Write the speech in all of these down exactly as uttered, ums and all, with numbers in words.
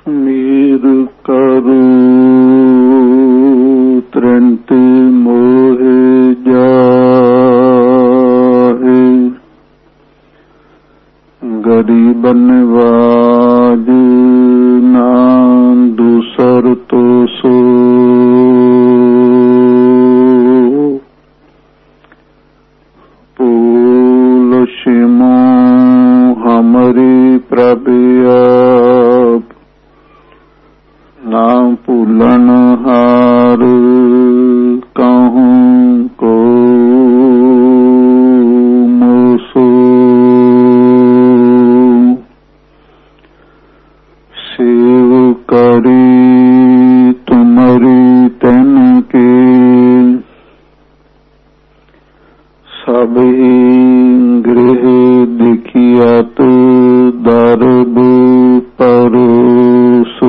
मीर करू त्रंत मोहे जाहे, गरीबन वाज नाम दूसर तो सो। पूल शिमो हमारी प्रभु आप, नाम भूलन हार कहूँ को मोसो। सेव करी तुम्हारी तन के, सब ही गृह देखियात दरब परोसो।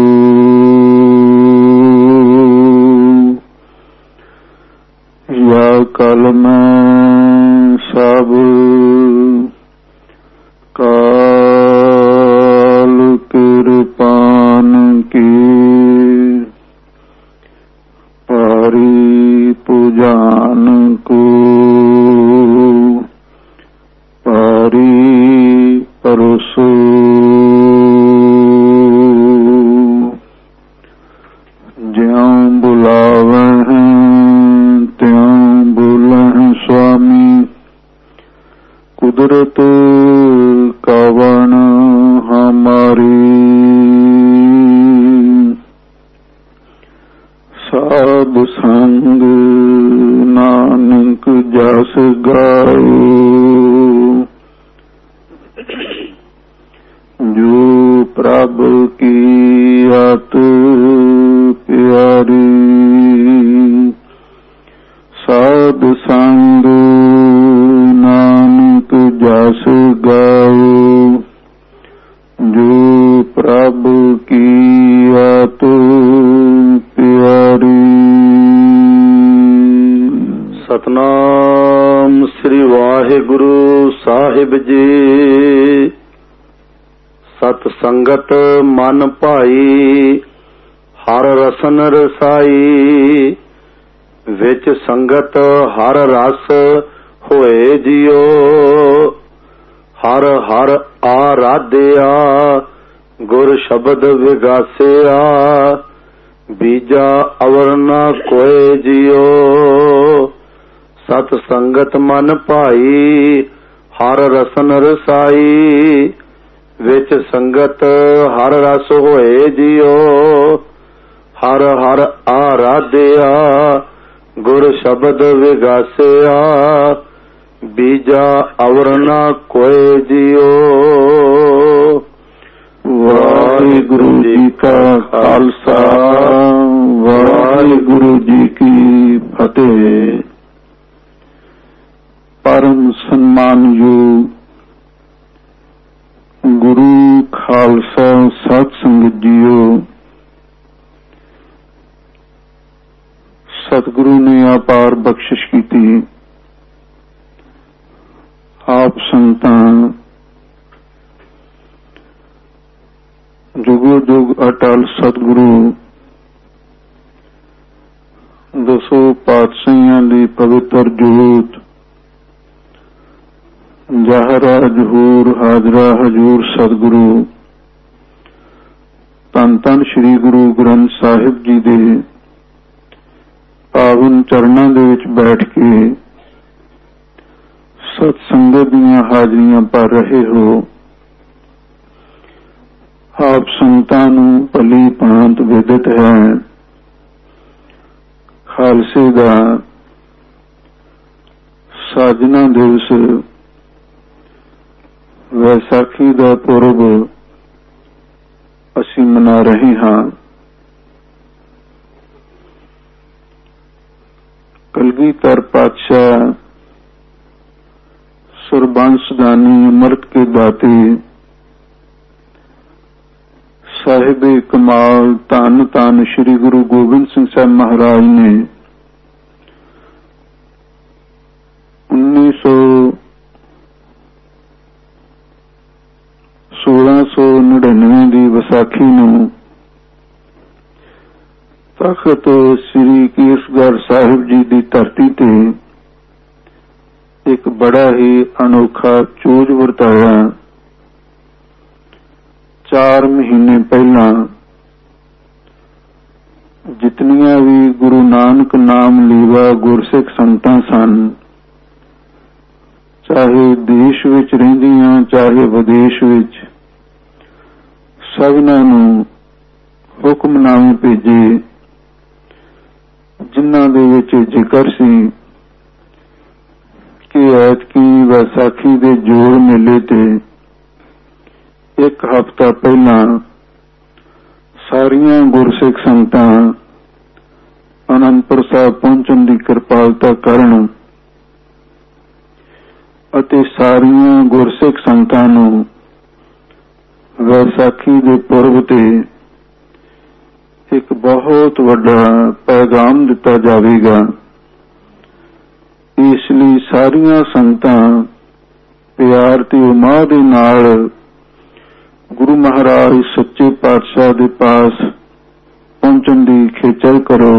या कल में सब काल कृपान की, पारी पूजान को पारी परोसो। ज्यों बुलावे हैं त्यों बोले हैं स्वामी, कुदरत कवन हमारी। साध संग नानक जस गायो, जो प्रभ की अत प्यारी। साध संग नानक जस गायो, जो प्रभ की अत प्यारी। सतनाम श्री वाहिगुरु साहिब जी। सत संगत मन भाई, हर रसन रसाई। विच संगत हर रस होए जियो, हर हर आराध्या गुर शब्द विगासिया। बीजा अवर न कोय जियो, सत संगत मन भाई, हर रसन रसाई। विच संगत हर रस होए जियो, हर हर आराध्या गुर शब्द विगासिया। बीजा अवर न कोय जियो। वाहिगुरु जी का खालसा, वाहिगुरु जी की फतेह। परम सम्मानयोग गुरु खालसा सत संगत जीओ, सतगुरु ने अपार बख्शिश की थी। आप संतां जुगो जुग अटल सतगुरु दसो पातशाहियां दी पवित्र जोत जहरा जहूर हाजरा हजूर सतगुरु धन धन श्री गुरु ग्रंथ साहिब जी दे पावन चरणां दे विच बैठ के सतसंगत दीयां हाजरियां भर रहे हो। आप संतां नूं भली भांत विदित है खालसे दा साजना दिवस वैसाखी दा पुरब असीं मना रहे हां। कलगीधर पातशाह सुरबंश दानी अमृत के दाते साहिब कमाल धन धन श्री गुरु गोबिंद सिंह साहब महाराज ने उन्नीस सौ सोलह सौ नड़िनवे की ਵੈਸਾਖੀ ਨੂੰ ਤਖਤ ਸ੍ਰੀ ਕੇਸਗੜ੍ਹ ਸਾਹਿਬ ਜੀ ਦੀ ਧਰਤੀ ਤੇ ਇੱਕ ਬੜਾ ਹੀ ਅਨੋਖਾ ਚੋਜ ਵਰਤਾਇਆ। ਚਾਰ ਮਹੀਨੇ ਪਹਿਲਾਂ ਜਿਤਨੀਆਂ ਵੀ ਗੁਰੂ ਨਾਨਕ ਨਾਮ ਲੇਵਾ ਗੁਰਸਿੱਖ ਸੰਗਤਾਂ ਸਨ, ਚਾਹੇ ਦੇਸ਼ ਵਿੱਚ ਰਹਿੰਦੀਆਂ ਚਾਹੇ ਵਿਦੇਸ਼ ਵਿੱਚ, ਸਭਨਾਂ ਨੂੰ ਹੁਕਮਨਾਮੇ ਭੇਜੇ, ਜਿਨ੍ਹਾਂ ਦੇ ਵਿੱਚ ਜ਼ਿਕਰ ਸੀ ਕਿ ਐਤਕੀ ਵਿਸਾਖੀ ਦੇ ਜੋੜ ਮੇਲੇ ਤੇ ਇੱਕ ਹਫ਼ਤਾ ਪਹਿਲਾਂ ਸਾਰੀਆਂ ਗੁਰਸਿੱਖ ਸੰਗਤਾਂ ਅਨੰਦਪੁਰ ਸਾਹਿਬ ਪਹੁੰਚਣ ਦੀ ਕਿਰਪਾਲਤਾ ਕਰਨ ਅਤੇ ਸਾਰੀਆਂ ਗੁਰਸਿੱਖ ਸੰਗਤਾਂ ਨੂੰ ਵਿਸਾਖੀ ਦੇ ਪੁਰਬ ਤੇ ਇੱਕ ਬਹੁਤ ਵੱਡਾ ਪੈਗਾਮ ਦਿੱਤਾ ਜਾਵੇਗਾ। ਇਸ ਲਈ ਸਾਰੀਆਂ ਸੰਗਤਾਂ ਪਿਆਰ ਤੇ ਉਮਾਦ ਦੇ ਨਾਲ ਗੁਰੂ ਮਹਾਰਾਜ ਸੱਚੇ ਪਾਤਸ਼ਾਹ ਦੇ ਪਾਸ ਪਹੁੰਚਣ ਦੀ ਖੇਚਲ ਕਰੋ।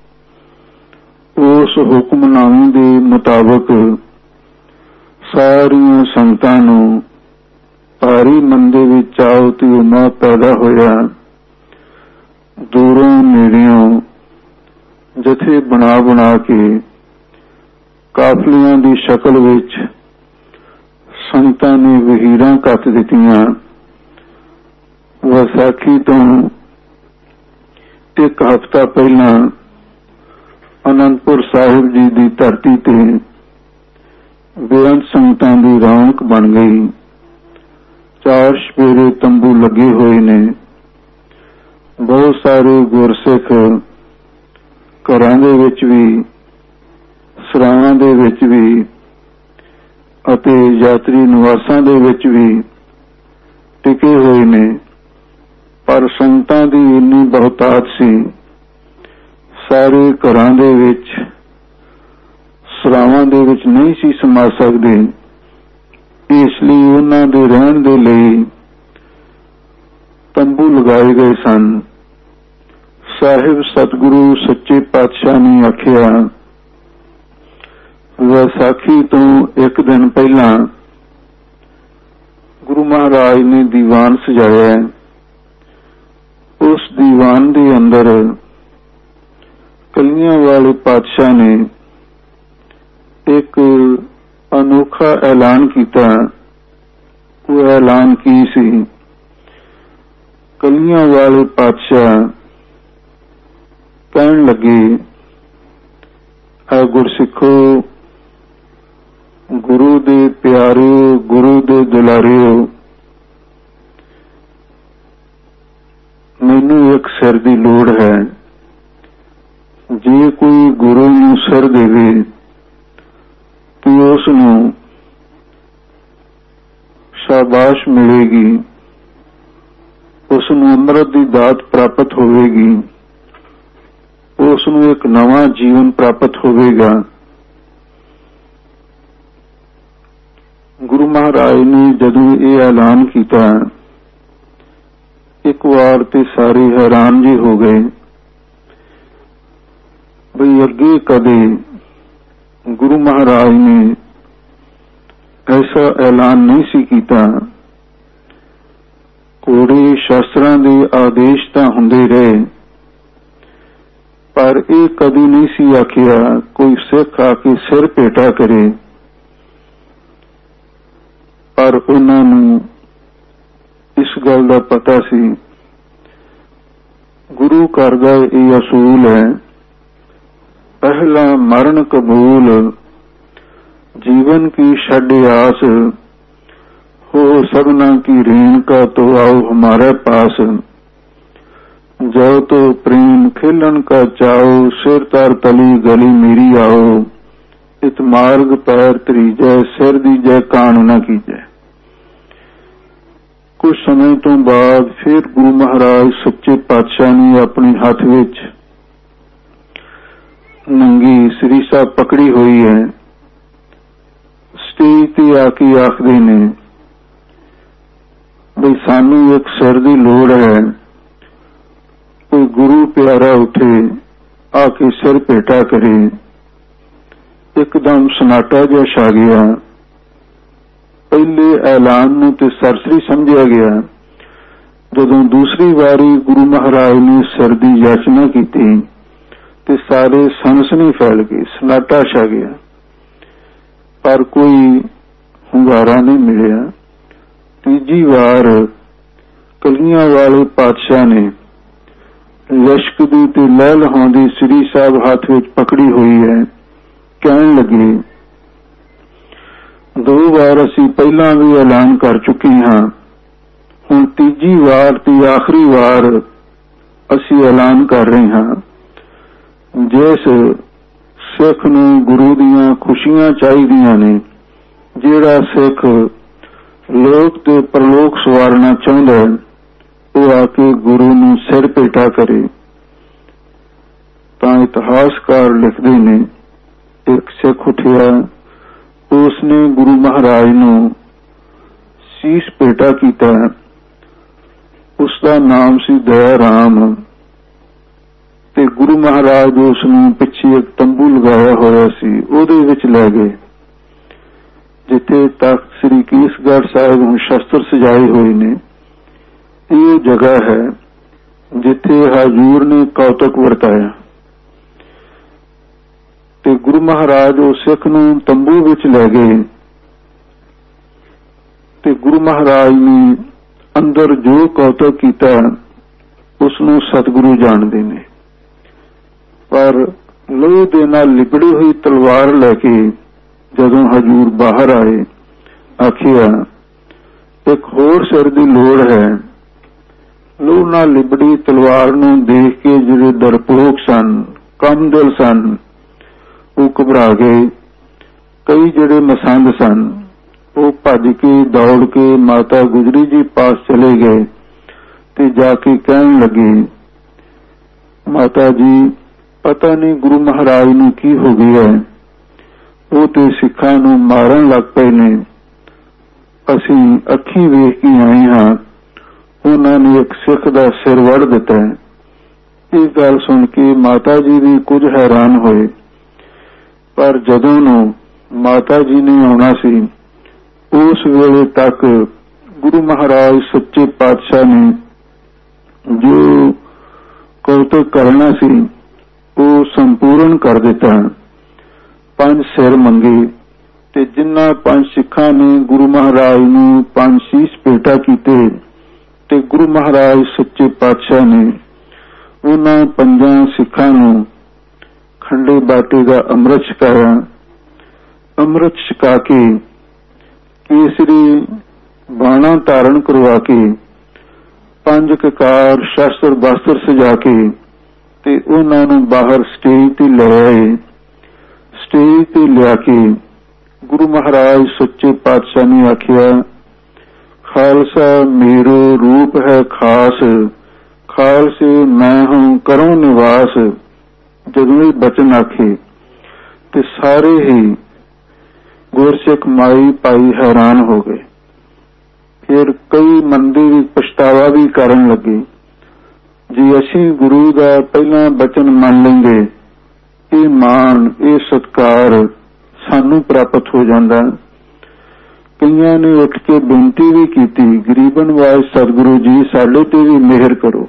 ਉਸ ਹੁਕਮਨਾਮੇ ਦੇ ਮੁਤਾਬਕ ਸਾਰੀਆਂ ਸੰਗਤਾਂ ਨੂੰ ਭਾਰੀ ਮਨ ਦੇ ਵਿੱਚ ਚਾਅ ਤੇ ਉਮਾ ਪੈਦਾ ਹੋਇਆ। ਦੂਰੋਂ ਨੇੜਿਓਂ ਜਥੇ ਬਣਾ ਬਣਾ ਕੇ ਕਾਫਲਿਆਂ ਦੀ ਸ਼ਕਲ ਵਿੱਚ ਸੰਗਤਾਂ ਨੇ ਵਹੀਰਾਂ ਕੱਤ ਦਿੱਤੀਆਂ। ਵਿਸਾਖੀ ਤੋਂ ਇੱਕ ਹਫ਼ਤਾ ਪਹਿਲਾਂ ਅਨੰਦਪੁਰ ਸਾਹਿਬ ਜੀ ਦੀ ਧਰਤੀ ਤੇ ਬੇਅੰਤ ਸੰਗਤਾਂ ਦੀ ਰੌਣਕ ਬਣ ਗਈ। ਚਾਰ ਸਪੇਰੇ ਤੰਬੂ ਲੱਗੇ ਹੋਏ ਨੇ। ਬਹੁਤ ਸਾਰੇ ਗੁਰਸਿੱਖ ਘਰਾਂ ਦੇ ਵਿੱਚ ਵੀ, ਸਰਾਵਾਂ ਦੇ ਵਿੱਚ ਵੀ ਅਤੇ ਯਾਤਰੀ ਨਿਵਾਸਾਂ ਦੇ ਵਿੱਚ ਵੀ ਟਿਕੇ ਹੋਏ ਨੇ। ਪਰ ਸੰਗਤਾਂ ਦੀ ਇੰਨੀ ਬਹੁਤਾਤ ਸੀ, ਸਾਰੇ ਘਰਾਂ ਦੇ ਵਿੱਚ, ਸਰਾਵਾਂ ਦੇ ਵਿੱਚ ਨਹੀਂ ਸੀ ਸਮਾ ਸਕਦੇ। ਇਸ ਲਈ ਉਹਨਾਂ ਦੇ ਰਹਿਣ ਦੇ ਲਈ ਤੰਬੂ ਲਗਾਏ ਗਏ ਸਨ। ਸਾਹਿਬ ਸਤਿਗੁਰੂ ਸੱਚੇ ਪਾਤਸ਼ਾਹ ਨੇ ਆਖਿਆ, ਵਿਸਾਖੀ ਤੋਂ ਇੱਕ ਦਿਨ ਪਹਿਲਾਂ ਗੁਰੂ ਮਹਾਰਾਜ ਨੇ ਦੀਵਾਨ ਸਜਾਇਆ। ਉਸ ਦੀਵਾਨ ਦੇ ਅੰਦਰ ਕਲੀਆਂ ਵਾਲੇ ਪਾਤਸ਼ਾਹ ਨੇ ਇੱਕ ਅਨੋਖਾ ਐਲਾਨ ਕੀਤਾ। ਉਹ ਐਲਾਨ ਕੀ ਸੀ? ਕਲੀਆਂ ਵਾਲੇ ਪਾਤਸ਼ਾਹ ਕਹਿਣ ਲੱਗੇ, ਆ ਗੁਰਸਿੱਖੋ, ਗੁਰੂ ਦੇ ਪਿਆਰਿਓ, ਗੁਰੂ ਦੇ ਦੁਲਾਰਿਓ, ਮੈਨੂੰ ਇੱਕ ਸਿਰ ਦੀ ਲੋੜ ਹੈ। ਜੇ ਕੋਈ ਗੁਰੂ ਨੂੰ ਸਿਰ ਦੇਵੇ ਕਿ ਉਸ ਨੂੰ ਸ਼ਾਬਾਸ਼ ਮਿਲੇਗੀ, ਉਸ ਨੂੰ ਅੰਮ੍ਰਿਤ ਦੀ ਦਾਤ ਪ੍ਰਾਪਤ ਹੋਵੇਗੀ, ਉਸ ਨੂੰ ਇੱਕ ਨਵਾਂ ਜੀਵਨ ਪ੍ਰਾਪਤ ਹੋਵੇਗਾ। ਗੁਰੂ ਮਹਾਰਾਜ ਨੇ ਜਦੋਂ ਇਹ ਐਲਾਨ ਕੀਤਾ, ਇੱਕ ਵਾਰ ਤੇ ਸਾਰੇ ਹੈਰਾਨ ਜੀ ਹੋ ਗਏ ਬਈ ਅੱਗੇ ਕਦੇ ਗੁਰੂ ਮਹਾਰਾਜ ਨੇ ਐਸਾ ਐਲਾਨ ਨਹੀਂ ਸੀ ਕੀਤਾ। ਕੋੜੇ ਸ਼ਾਸਤਰਾਂ ਦੇ ਆਦੇਸ਼ ਤਾਂ ਹੁੰਦੇ ਰਹੇ, ਪਰ ਇਹ ਕਦੀ ਨਹੀਂ ਸੀ ਆਖਿਆ ਕੋਈ ਸਿੱਖ ਆ ਕੇ ਸਿਰ ਭੇਟਾ ਕਰੇ। ਪਰ ਉਹਨਾਂ ਨੂੰ ਇਸ ਗੱਲ ਦਾ ਪਤਾ ਸੀ, ਗੁਰੂ ਘਰ ਦਾ ਇਹ ਅਸੂਲ ਹੈ, ਪਹਿਲਾ ਮਰਨ ਕਬੂਲ, जीवन की छड़ आस, हो सबना की रीन का तो आओ हमारे पास, जाओ तो प्रेम खेलन का चाओ, सिर तार तली गली मेरी आओ, इत मार्ग पैर त्रीजै, सिर दीजै कान न कीजै। कुछ समय तो बाद फिर गुरु महाराज सच्चे पातशाह ने अपने हाथ विच नंगी सरीसा पकड़ी हुई है, स्टेज ते आके आखदे ने, बई सानू एक सिर की लोड़ है, कोई गुरु प्यारा उठे आके सिर भेटा करे। एकदम सन्नाटा जिहा छा गया। पहले ऐलान नूं ते सरसरी समझिया गया। जदों दूसरी बारी गुरु महाराज ने सिर की याचना की ते सारे सनसनी फैल गई, सन्नाटा छा गया, पर कोई हुंगारा नहीं मिलिया। तीजी बार कलियां वाले पातशाह ने लश्कदी ते लह लहाउंदी श्री साहब हाथ विच पकड़ी हुई है, कहन लगे, दो बार असी पहला भी ऐलान कर चुके हाँ, हुण तीजी बार ते आखिरी बार असी ऐलान कर रहे हाँ। जिस सिख नूं गुरु दीआं खुशियां चाहीदियां ने, जिहड़ा सिख लोक ते परलोक सवारना चाहुंदा है, वो आके गुरु नूं सिर भेटा करे। तां इतिहासकार लिखदे ने, एक सिख उठिया, उसने गुरु महाराज नूं शीश भेटा कीता। उसका नाम सी दया राम ते गुरु महाराज उसनूं पिछे एक तंबू लगाया होया सी, उहदे विच लै गए, जिथे तख्त श्री केसगढ़ साहिब हुण शस्त्र सजाए हुए ने। ये जगह है जिथे हजूर ने कौतक वरताया ते गुरु महाराज उस सिख नूं तंबू विच लै गए ते गुरु महाराज ने अंदर जो कौतक कीता उसनूं सतगुरु जाणदे ने। पर लोहे दे नाल लिबड़ी हुई तलवार लैके जदों हजूर बाहर आए, आखिया, एक होर सिर दी लोड़ है। लोह नाल लिबड़ी तलवार नूं देख के जिहड़े डरपोक सन, कम दिल सन, वो घबरा गए। कई जिहड़े मसंद सन, वो भज के दौड़ के माता गुजरी जी पास चले गए ते जाके कहन लगे, माता जी, पता नहीं गुरु महाराज नूं की हो गया है, वो ते सिखां नूं मारन लग पए ने। असीं अखीं वेख के आए हां, उन्हां ने एक सिख दा सिर वड़ दिता है। ये गल सुन के माता जी भी कुछ हैरान होए, पर जदों नूं माता जी ने आउणा सी, उस वेले तक गुरु महाराज सच्चे पातशाह ने जो कौतक करना सी वो संपूर्ण कर दिता। पंज सिर मंगे ते जिन्ना पंज सिखां ने गुरु महाराज नूं पंज शीश भेटा कीते ते गुरु महाराज सच्चे पातशाह ने उन्हां पंजां सिखां नूं खंडे बाटे का अमृत छकाया। अमृत छका के केसरी बाणा धारण करवा के पंज ककार शस्त्र बस्त्र सजा के ते उन्हां नूं बाहर स्टेज ते ले आए। स्टेज ते लिया के गुरु महाराज सच्चे पातशाह ने आखिया, खालसा मेरो रूप है खास, खालसे मैं हूं करूं निवास। जदों ये बचन आखे ते सारे ही गुरसिख माई पाई हैरान हो गए। फिर कई मंदी भी पछतावा भी करन लगे, जी असीं गुरु दा पहला बचन मान लेंगे, ये मान ये सत्कार सानू प्राप्त हो जाता। कईयां ने उठ के बेनती भी की, गरीबन वाज सतगुरु जी साडे ते भी मेहर करो।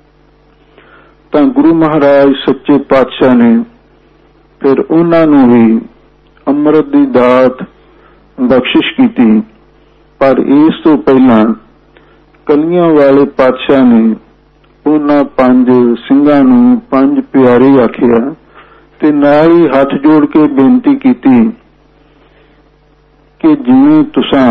तां गुरु महाराज सच्चे पातशाह ने फिर उन्हां नूं भी अमृत दी दात बख्शिश की। पर इस तो पहला कलियां वाले पातशाह ने उन्हां पंज सिंघां नूं पंज प्यारे आखिया ते नाल ही हथ जोड़ के बेनती की कि जिवें तुसां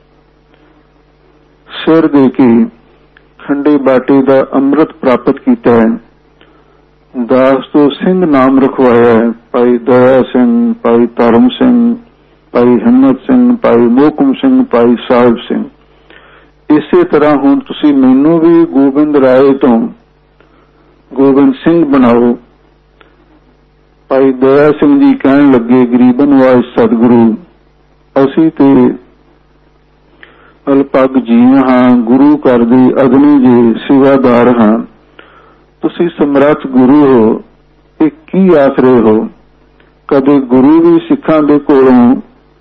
सिर दे के खंडे बाटे दा अमृत प्राप्त किया है, दास तो सिंह नाम रखवाया है, भाई दया सिंह, भाई धर्म सिंह, भाई हिम्मत सिंह, भाई मोहकुम सिंह, भाई साहिब सिंह। इसे तरह हुण तुसीं मैनूं भी गोबिंद राय तो गोबिंद सिंह बनाओ। भाई दया सिंह जी कहन लगे, गरीबन वाज सतगुरु, असीं ते ਅਲਪਗ ਜੀਵ ਹਾਂ, ਗੁਰੂ ਘਰ ਦੀ ਅਗਨੀ ਜੇ ਸੇਵਾਦਾਰ ਹਾਂ। ਤੁਸੀਂ ਸਮਰੱਥ ਗੁਰੂ ਹੋ, ਇਹ ਕੀ ਆਖ ਰਹੇ ਹੋ? ਕਦੇ ਗੁਰੂ ਵੀ ਸਿੱਖਾਂ ਦੇ ਕੋਲੋਂ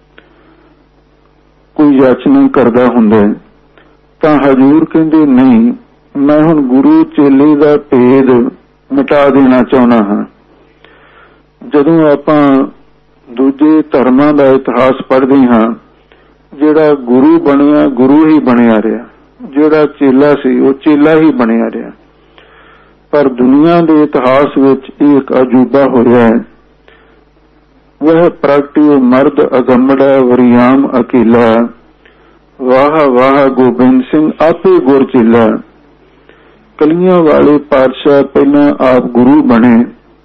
ਕੋਈ ਯਾਚਨਾ ਕਰਦਾ ਹੁੰਦਾ ਤਾਂ ਹਜ਼ੂਰ ਕਹਿੰਦੇ ਨਹੀਂ, ਮੈਂ ਹੁਣ ਗੁਰੂ ਚੇਲੇ ਦਾ ਭੇਦ ਮਿਟਾ ਦੇਣਾ ਚਾਹੁੰਦਾ ਹਾਂ। ਜਦੋਂ ਆਪਾਂ ਦੂਜੇ ਧਰਮਾਂ ਦਾ ਇਤਿਹਾਸ ਪੜ੍ਹਦੇ ਹਾਂ, ਜਿਹੜਾ ਗੁਰੂ ਬਣਿਆ ਗੁਰੂ ਹੀ ਬਣਿਆ ਰਿਹਾ, ਜਿਹੜਾ ਚੇਲਾ ਸੀ ਉਹ ਚੇਲਾ ਹੀ ਬਣਿਆ ਰਿਹਾ। ਪਰ ਦੁਨੀਆ ਦੇ ਇਤਿਹਾਸ ਵਿੱਚ ਇਹ ਇੱਕ ਅਜੂਬਾ ਹੋਇਆ ਹੈ। ਵਹ ਪ੍ਰਗਟਿਓ ਮਰਦ ਅਗੰਮੜਾ ਵਰਿਆਮ ਅਕੇਲਾ, ਵਾਹ ਵਾਹ ਗੋਬਿੰਦ ਸਿੰਘ ਆਪੇ ਗੁਰ ਚੇਲਾ। ਕਲੀਆਂ ਵਾਲੇ ਪਾਤਸ਼ਾਹ ਪਹਿਲਾਂ ਆਪ ਗੁਰੂ ਬਣੇ,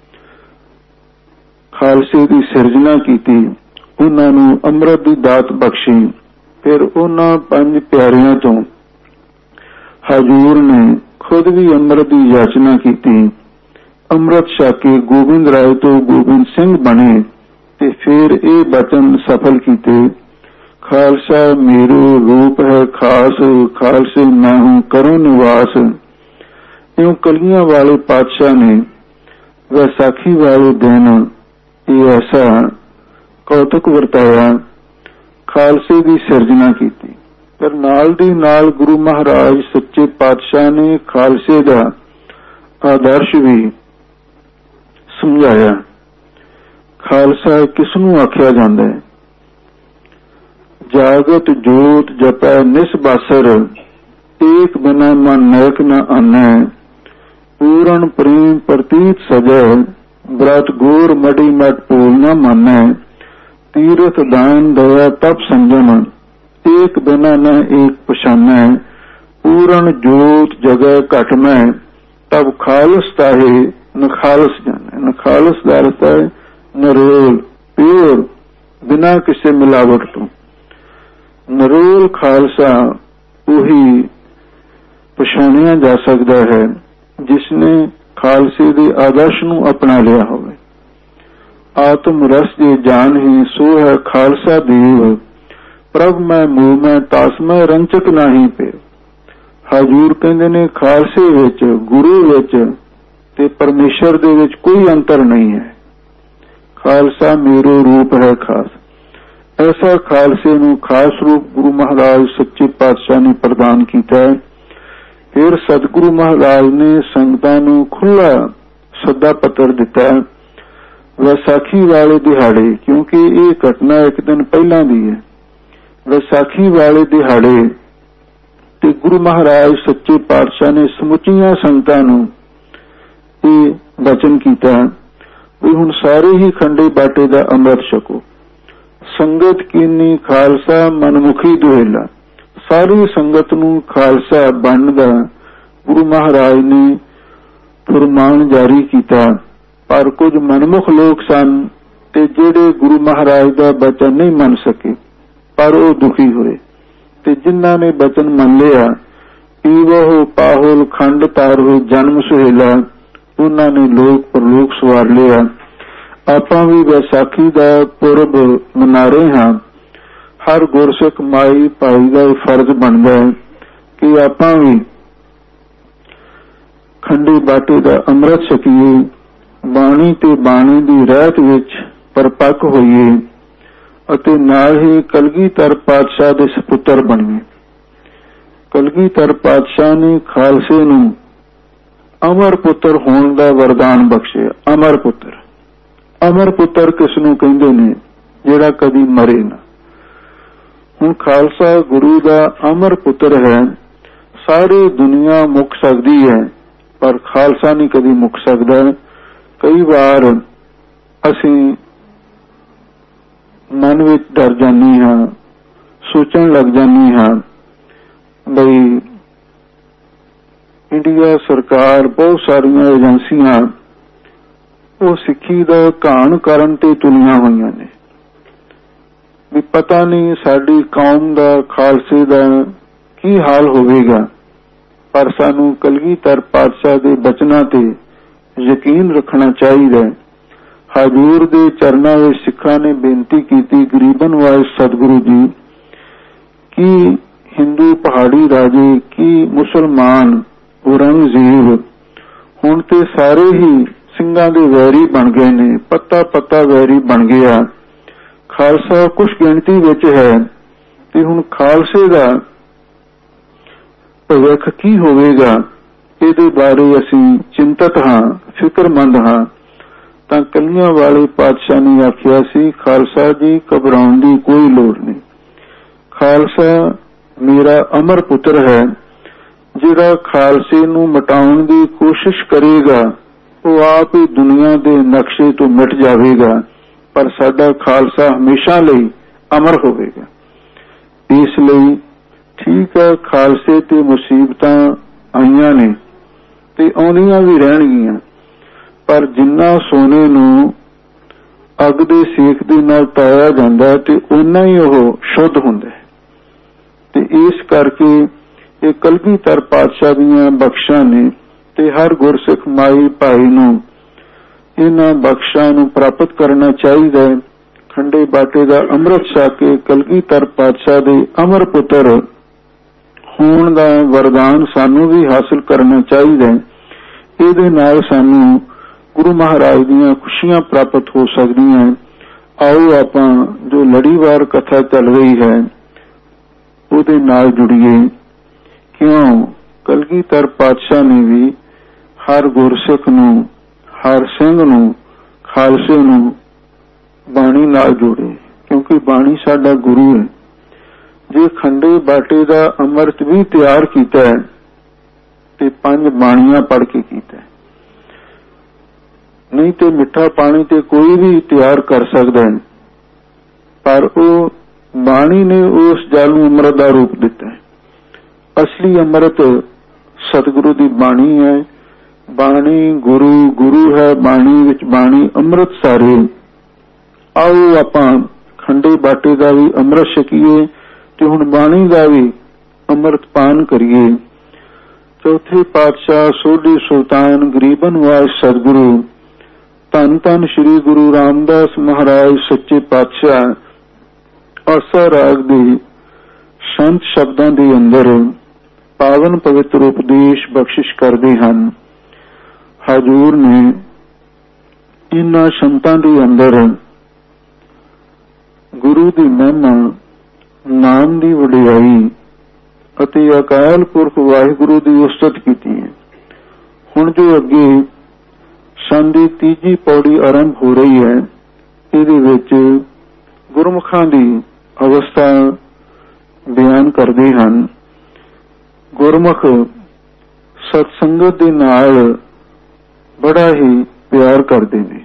ਖਾਲਸੇ ਦੀ ਸਿਰਜਣਾ ਕੀਤੀ, ਉਹਨਾਂ ਨੂੰ ਅੰਮ੍ਰਿਤ ਦੀ ਦਾਤ ਬਖਸ਼ੀ। ਫਿਰ ਉਹਨਾਂ ਪੰਜ ਪਿਆਰਿਆਂ ਤੋਂ ਹਜ਼ੂਰ ਨੇ ਖੁਦ ਵੀ ਅੰਮ੍ਰਿਤ ਦੀ ਯਾਚਨਾ ਕੀਤੀ। ਅੰਮ੍ਰਿਤ ਛਕ ਕੇ ਗੋਬਿੰਦ ਰਾਏ ਤੋਂ ਗੋਬਿੰਦ ਸਿੰਘ ਬਣੇ ਤੇ ਫਿਰ ਇਹ ਬਚਨ ਸਫਲ ਕੀਤੇ, ਖਾਲਸਾ ਮੇਰੋ ਰੂਪ ਹੈ ਖਾਸ, ਖਾਲਸੇ ਮੈਂ ਹੂੰ ਕਰੋ ਨਿਵਾਸ। ਇਉਂ ਕਲੀਆਂ ਵਾਲੇ ਪਾਤਸ਼ਾਹ ਨੇ ਵਿਸਾਖੀ ਵਾਲੇ ਦਿਨ ਇਹ ਐਸਾ ਕੌਤਕ ਵਰਤਾਇਆ, ਖਾਲਸੇ ਦੀ ਸਿਰਜਣਾ ਕੀਤੀ। ਪਰ ਨਾਲ ਦੀ ਨਾਲ ਗੁਰੂ ਮਹਾਰਾਜ ਸੱਚੇ ਪਾਤਸ਼ਾਹ ਨੇ ਖਾਲਸੇ ਦਾ ਆਦਰਸ਼ ਵੀ ਸਮਝਾਇਆ। ਖਾਲਸਾ ਕਿਸ ਨੂੰ ਆਖਿਆ ਜਾਂਦਾ ਹੈ? ਜਾਗਤ ਜੋਤ ਜਪੈ ਨਿਸਬਾਸਰ, ਏਕ ਬਿਨਾ ਮਨ ਨੈਕ ਨ ਆਨੈ, ਪੂਰਨ ਪ੍ਰੇਮ ਪ੍ਰਤੀਤ ਸਜੈ, ਬ੍ਰਤ ਗੋਰ ਮੜੀ ਮਟ ਭੂਲ ਨ ਮਾਨੈ, ਤੀਰਥ ਦਾਨ ਦਇਆ ਤਪ ਸੰਜਮ, ਏਕ ਬਿਨਾ ਨ ਏਕ ਪਛਾਨੈ, ਪੂਰਨ ਜੋਤ ਜਗੈ ਘਟ ਮੈਂ, ਤਬ ਖਾਲਸ ਤਾਹੇ ਨਖਾਲਸ ਜਾਣੈ। ਨਖਾਲਸ ਦਾ ਅਰਥ ਹੈ ਨਰੋਲ, ਪਿਓਰ, ਬਿਨਾ ਕਿਸੇ ਮਿਲਾਵਟ ਤੋਂ। ਨਰੋਲ ਖਾਲਸਾ ਉਹੀ ਪਛਾਣਿਆ ਜਾ ਸਕਦਾ ਹੈ ਜਿਸਨੇ ਖਾਲਸੇ ਦੇ ਆਦਰਸ਼ ਨੂੰ ਅਪਣਾ ਲਿਆ ਹੋਵੇ। ਆਤਮ ਰਸ ਦੀ ਜਾਨ ਹੀ ਸੋ ਹੈ ਖਾਲਸਾ ਦੇਵ, ਪ੍ਰਭ ਮੈਂ ਮੂਹ ਮੈਂ ਤਾਸ ਮੈਂ ਰੰਚਕ ਨਹੀਂ ਪਏ। ਹਜ਼ੂਰ ਕਹਿੰਦੇ ਨੇ ਖਾਲਸੇ ਵਿੱਚ, ਗੁਰੂ ਵਿੱਚ ਤੇ ਪਰਮੇਸ਼ਰ ਦੇ ਵਿੱਚ ਕੋਈ ਅੰਤਰ ਨਹੀਂ ਹੈ। ਖਾਲਸਾ ਮੇਰੋ ਰੂਪ ਹੈ ਖਾਸ। ਐਸਾ ਖਾਲਸੇ ਨੂੰ ਖਾਸ ਰੂਪ ਗੁਰੂ ਮਹਾਰਾਜ ਸੱਚੇ ਪਾਤਸ਼ਾਹ ਨੇ ਪ੍ਰਦਾਨ ਕੀਤਾ ਹੈ। ਫਿਰ ਸਤਿਗੁਰੂ ਮਹਾਰਾਜ ਨੇ ਸੰਗਤਾਂ ਨੂੰ ਖੁੱਲ੍ਹਾ ਸੱਦਾ ਪੱਤਰ ਦਿੱਤਾ ਵਿਸਾਖੀ ਵਾਲੇ ਦਿਹਾੜੇ, ਕਿਉਂਕਿ ਇਹ ਘਟਨਾ ਇੱਕ ਦਿਨ ਪਹਿਲਾਂ ਦੀ ਹੈ। ਵਿਸਾਖੀ ਵਾਲੇ ਦਿਹਾੜੇ ਤੇ ਗੁਰੂ ਮਹਾਰਾਜ ਸੱਚੇ ਪਾਤਸ਼ਾਹ ਨੇ ਸਮੁੱਚੀਆਂ ਸੰਗਤਾਂ ਨੂੰ ਇਹ ਬਚਨ ਕੀਤਾ ਵੀ ਹੁਣ ਸਾਰੇ ਹੀ ਖੰਡੇ ਬਾਟੇ ਦਾ ਅੰਮ੍ਰਿਤ ਛਕੋ। ਸੰਗਤ ਕੀਨੀ ਖਾਲਸਾ ਮਨਮੁਖੀ ਦੁਹੇਲਾ। ਸਾਰੀ ਸੰਗਤ ਨੂੰ ਖਾਲਸਾ ਬਣਨ ਦਾ ਗੁਰੂ ਮਹਾਰਾਜ ਨੇ ਫਰਮਾਨ ਜਾਰੀ ਕੀਤਾ। ਪਰ ਕੁਝ ਮਨਮੁਖ ਲੋਕ ਸਨ ਤੇ ਜਿਹੜੇ ਗੁਰੂ ਮਹਾਰਾਜ ਦਾ ਬਚਨ ਨਹੀਂ ਮੰਨ ਸਕੇ, ਪਰ ਉਹ ਦੁਖੀ ਹੋਏ। ਤੇ ਜਿਨ੍ਹਾਂ ਨੇ ਬਚਨ ਮੰਨ ਲਿਆ, ਪੀਵੋ ਪਾਹੁਲ ਖੰਡ ਤਾਰੋ ਜਨਮ ਸੁਹੇਲਾ, ਉਹਨਾਂ ਨੇ ਲੋਕ ਪਰਲੋਕ ਸਵਾਰ ਲਿਆ। ਆਪਾਂ ਵੀ ਵਿਸਾਖੀ ਦਾ ਪੁਰਬ ਮਨਾ ਰਹੇ ਹਾਂ। ਹਰ ਗੁਰਸਿੱਖ ਮਾਈ ਭਾਈ ਦਾ ਇਹ ਫਰਜ਼ ਬਣਦਾ ਹੈ ਕਿ ਆਪਾਂ ਵੀ ਖੰਡੇ ਬਾਟੇ ਦਾ ਅੰਮ੍ਰਿਤ ਛਕੀਏ, ਬਾਣੀ ਤੇ ਬਾਣੀ ਦੀ ਰਹਿਤ ਵਿੱਚ ਪਰਪੱਕ ਹੋਈਏ ਅਤੇ ਨਾਲ ਹੀ ਕਲਗੀਧਰ ਪਾਤਸ਼ਾਹ ਦੇ ਸਪੁੱਤਰ ਬਣੀਏ। ਕਲਗੀਧਰ ਪਾਤਸ਼ਾਹ ਨੇ ਖਾਲਸੇ ਨੂੰ ਅਮਰ ਪੁੱਤਰ ਹੋਣ ਦਾ ਵਰਦਾਨ ਬਖਸ਼ਿਆ। ਅਮਰ ਪੁੱਤਰ, ਅਮਰ ਪੁੱਤਰ ਕਿਸ ਨੂੰ ਕਹਿੰਦੇ ਨੇ? ਜਿਹੜਾ ਕਦੀ ਮਰੇ ਨਾ। ਹੁਣ ਖਾਲਸਾ ਗੁਰੂ ਦਾ ਅਮਰ ਪੁੱਤਰ ਹੈ। ਸਾਰੀ ਦੁਨੀਆ ਮੁੱਕ ਸਕਦੀ ਹੈ ਪਰ ਖਾਲਸਾ ਨਹੀਂ ਕਦੀ ਮੁੱਕ ਸਕਦਾ। ਕਈ ਵਾਰ ਅਸੀਂ ਮਨ ਵਿੱਚ ਡਰ ਜਾਂਦੇ ਹਾਂ, ਸੋਚਣ ਲੱਗ ਜਾਂਦੇ ਹਾਂ ਬਈ ਇੰਡੀਆ ਸਰਕਾਰ, ਬਹੁਤ ਸਾਰੀਆਂ ਏਜੰਸੀਆਂ ਉਹ ਸਿੱਖੀ ਦਾ ਘਾਣ ਕਰਨ ਤੇ ਤੁਲੀਆਂ ਹੋਈਆਂ ਨੇ ਵੀ ਪਤਾ ਨਹੀਂ ਸਾਡੀ ਕੌਮ ਦਾ, ਖਾਲਸੇ ਦਾ ਕੀ ਹਾਲ ਹੋਵੇਗਾ। ਪਰ ਸਾਨੂੰ ਕਲਗੀਧਰ ਪਾਤਸ਼ਾਹ ਦੇ ਬਚਨਾਂ ਤੇ ਯਕੀਨ ਰੱਖਣਾ ਚਾਹੀਦਾ। ਹਜ਼ੂਰ ਦੇ ਚਰਨਾਂ ਵਿੱਚ ਸਿੱਖਾਂ ਨੇ ਬੇਨਤੀ ਕੀਤੀ, ਗਰੀਬਨ ਵਾਲੇ ਸਤਿਗੁਰੂ ਜੀ, ਕਿ ਹਿੰਦੂ ਪਹਾੜੀ ਰਾਜੇ ਕੀ ਮੁਸਲਮਾਨ ਔਰੰਗਜ਼ੇਬ ਹੁਣ ਤੇ ਸਾਰੇ ਹੀ ਸਿੰਘਾਂ ਦੇ ਵੈਰੀ ਬਣ ਗਏ ਨੇ, ਪੱਤਾ ਪੱਤਾ ਵੈਰੀ ਬਣ ਗਿਆ। ਖਾਲਸਾ ਕੁਛ ਗਿਣਤੀ ਵਿੱਚ ਹੈ ਤੇ ਹੁਣ ਖਾਲਸੇ ਦਾ ਭਵਿੱਖ ਕੀ ਹੋਵੇਗਾ, ਇਹਦੇ ਬਾਰੇ ਅਸੀਂ ਚਿੰਤਤ ਹਾਂ, ਫਿਕਰਮੰਦ ਹਾਂ। ਤਾਂ ਕਲੀਆਂ ਵਾਲੇ ਪਾਤਸ਼ਾਹ ਨੇ ਆਖਿਆ ਸੀ, ਖਾਲਸਾ ਜੀ ਘਬਰਾਉਣ ਦੀ ਕੋਈ ਲੋੜ ਨਹੀਂ। ਖਾਲਸਾ ਮੇਰਾ ਅਮਰ ਪੁੱਤਰ ਹੈ, ਜਿਹੜਾ ਖਾਲਸੇ ਨੂੰ ਮਿਟਾਉਣ ਦੀ ਕੋਸ਼ਿਸ਼ ਕਰੇਗਾ ਉਹ ਆਪ ਹੀ ਦੁਨੀਆ ਦੇ ਨਕਸ਼ੇ ਤੋਂ ਮਿਟ ਜਾਵੇਗਾ, ਪਰ ਸਾਡਾ ਖਾਲਸਾ ਹਮੇਸ਼ਾ ਲਈ ਅਮਰ ਹੋਵੇਗਾ। ਇਸ ਲਈ ਠੀਕ ਹੈ, ਖਾਲਸੇ ਤੇ ਮੁਸੀਬਤਾਂ ਆਈਆਂ ਨੇ ਤੇ ਆਉਂਦੀਆਂ ਵੀ ਰਹਿਣਗੀਆਂ, ਪਰ ਜਿੰਨਾ ਸੋਨੇ ਨੂੰ ਅੱਗ ਦੇ ਸੇਕ ਦੇ ਨਾਲ ਤਾਇਆ ਜਾਂਦਾ ਤੇ ਓਨਾ ਹੀ ਉਹ ਸ਼ੁੱਧ ਹੁੰਦਾ ਹੈ। ਤੇ ਇਸ ਕਰਕੇ ਇਹ ਕਲਗੀਧਰ ਪਾਤਸ਼ਾਹ ਦੀਆਂ ਬਖਸ਼ਾਂ ਨੇ ਤੇ ਹਰ ਗੁਰਸਿੱਖ ਮਾਈ ਭਾਈ ਨੂੰ ਇਹਨਾਂ ਬਖਸ਼ਾਂ ਨੂੰ ਪ੍ਰਾਪਤ ਕਰਨਾ ਚਾਹੀਦਾ ਹੈ। ਖੰਡੇ ਬਾਟੇ ਦਾ ਅੰਮ੍ਰਿਤ ਛਕ ਕੇ ਕਲਗੀਧਰ ਪਾਤਸ਼ਾਹ ਦੇ ਅਮਰ ਪੁੱਤਰ ਹੋਣ ਦਾ ਵਰਦਾਨ ਸਾਨੂੰ ਵੀ ਹਾਸਲ ਕਰਨਾ ਚਾਹੀਦਾ ਹੈ। ਇਹਦੇ ਨਾਲ ਸਾਨੂੰ ਗੁਰੂ ਮਹਾਰਾਜ ਦੀਆਂ ਖੁਸ਼ੀਆਂ ਪ੍ਰਾਪਤ ਹੋ ਸਕਦੀਆਂ। ਆਓ ਆਪਾਂ ਜੋ ਲੜੀਵਾਰ ਕਥਾ ਚੱਲ ਰਹੀ ਹੈ ਉਹਦੇ ਨਾਲ ਜੁੜੀਏ, ਕਿਉਂ ਕਲਗੀਧਰ ਪਾਤਸ਼ਾਹ ਨੇ ਵੀ ਹਰ ਗੁਰਸਿੱਖ ਨੂੰ, ਹਰ ਸਿੰਘ ਨੂੰ, ਖਾਲਸੇ ਨੂੰ ਬਾਣੀ ਨਾਲ ਜੋੜੇ, ਕਿਉਂਕਿ ਬਾਣੀ ਸਾਡਾ ਗੁਰੂ ਹੈ। ਜੇ ਖੰਡੇ ਬਾਟੇ ਦਾ ਅੰਮ੍ਰਿਤ ਵੀ ਤਿਆਰ ਕੀਤਾ ਹੈ ਤੇ ਪੰਜ ਬਾਣੀਆਂ ਪੜ੍ਹ ਕੇ ਕੀਤਾ, ਨਹੀਂ ਤੇ ਮਿੱਠਾ ਪਾਣੀ ਤੇ ਕੋਈ ਵੀ ਤਿਆਰ ਕਰ ਸਕਦਾ ਹੈ, ਪਰ ਉਹ ਬਾਣੀ ਨੇ ਉਸ ਜਲ ਨੂੰ ਅੰਮ੍ਰਿਤ ਦਾ ਰੂਪ ਦਿੱਤਾ ਹੈ। ਅਸਲੀ ਅੰਮ੍ਰਿਤ ਸਤਿਗੁਰੂ ਦੀ ਬਾਣੀ ਹੈ। ਬਾਣੀ ਗੁਰੂ, ਗੁਰੂ ਹੈ ਬਾਣੀ ਵਿੱਚ, ਬਾਣੀ ਅੰਮ੍ਰਿਤ ਸਾਰੇ। ਆਓ ਆਪਾਂ ਖੰਡੇ ਬਾਟੇ ਦਾ ਵੀ ਅੰਮ੍ਰਿਤ ਛਕੀਏ ਤੇ ਹੁਣ ਬਾਣੀ ਦਾ ਵੀ ਅੰਮ੍ਰਿਤ ਪਾਨ ਕਰੀਏ। ਚੌਥੇ ਪਾਤਸ਼ਾਹ ਸੋਢੀ ਸੁਲਤਾਨ ਗਰੀਬ ਨਿਵਾਜ ਸਤਿਗੁਰੂ ਧੰਨ ਧੰਨ ਸ੍ਰੀ ਗੁਰੂ ਰਾਮਦਾਸ ਮਹਾਰਾਜ ਸੱਚੇ ਪਾਤਸ਼ਾਹ ਆਸਾ ਰਾਗ ਦੇ ਸੰਤ ਸ਼ਬਦਾਂ ਦੇ ਅੰਦਰ ਪਾਵਨ ਪਵਿੱਤਰ ਉਪਦੇਸ਼ ਬਖਸ਼ਿਸ਼ ਕਰਦੇ ਹਨ। ਹਜ਼ੂਰ ਨੇ ਇਹਨਾਂ ਸੰਤਾਂ ਦੇ ਅੰਦਰ ਗੁਰੂ ਦੀ ਮਹਿਮਾ, ਨਾਮ ਦੀ ਵਡਿਆਈ ਅਤੇ ਅਕਾਲ ਪੁਰਖ ਵਾਹਿਗੁਰੂ ਦੀ ਉਸਤਤ ਕੀਤੀ ਹੈ। ਹੁਣ ਜੋ ਅੱਗੇ ਸੰਤ ਦੀ ਤੀਜੀ ਪੌੜੀ ਆਰੰਭ ਹੋ ਰਹੀ ਹੈ, ਇਹਦੇ ਵਿੱਚ ਗੁਰਮੁਖਾਂ ਦੀ ਅਵਸਥਾ ਬਿਆਨ ਕਰਦੇ ਹਨ। ਗੁਰਮੁਖ ਸਤਸੰਗਤ ਦੇ ਨਾਲ ਬੜਾ ਹੀ ਪਿਆਰ ਕਰਦੇ ਨੇ।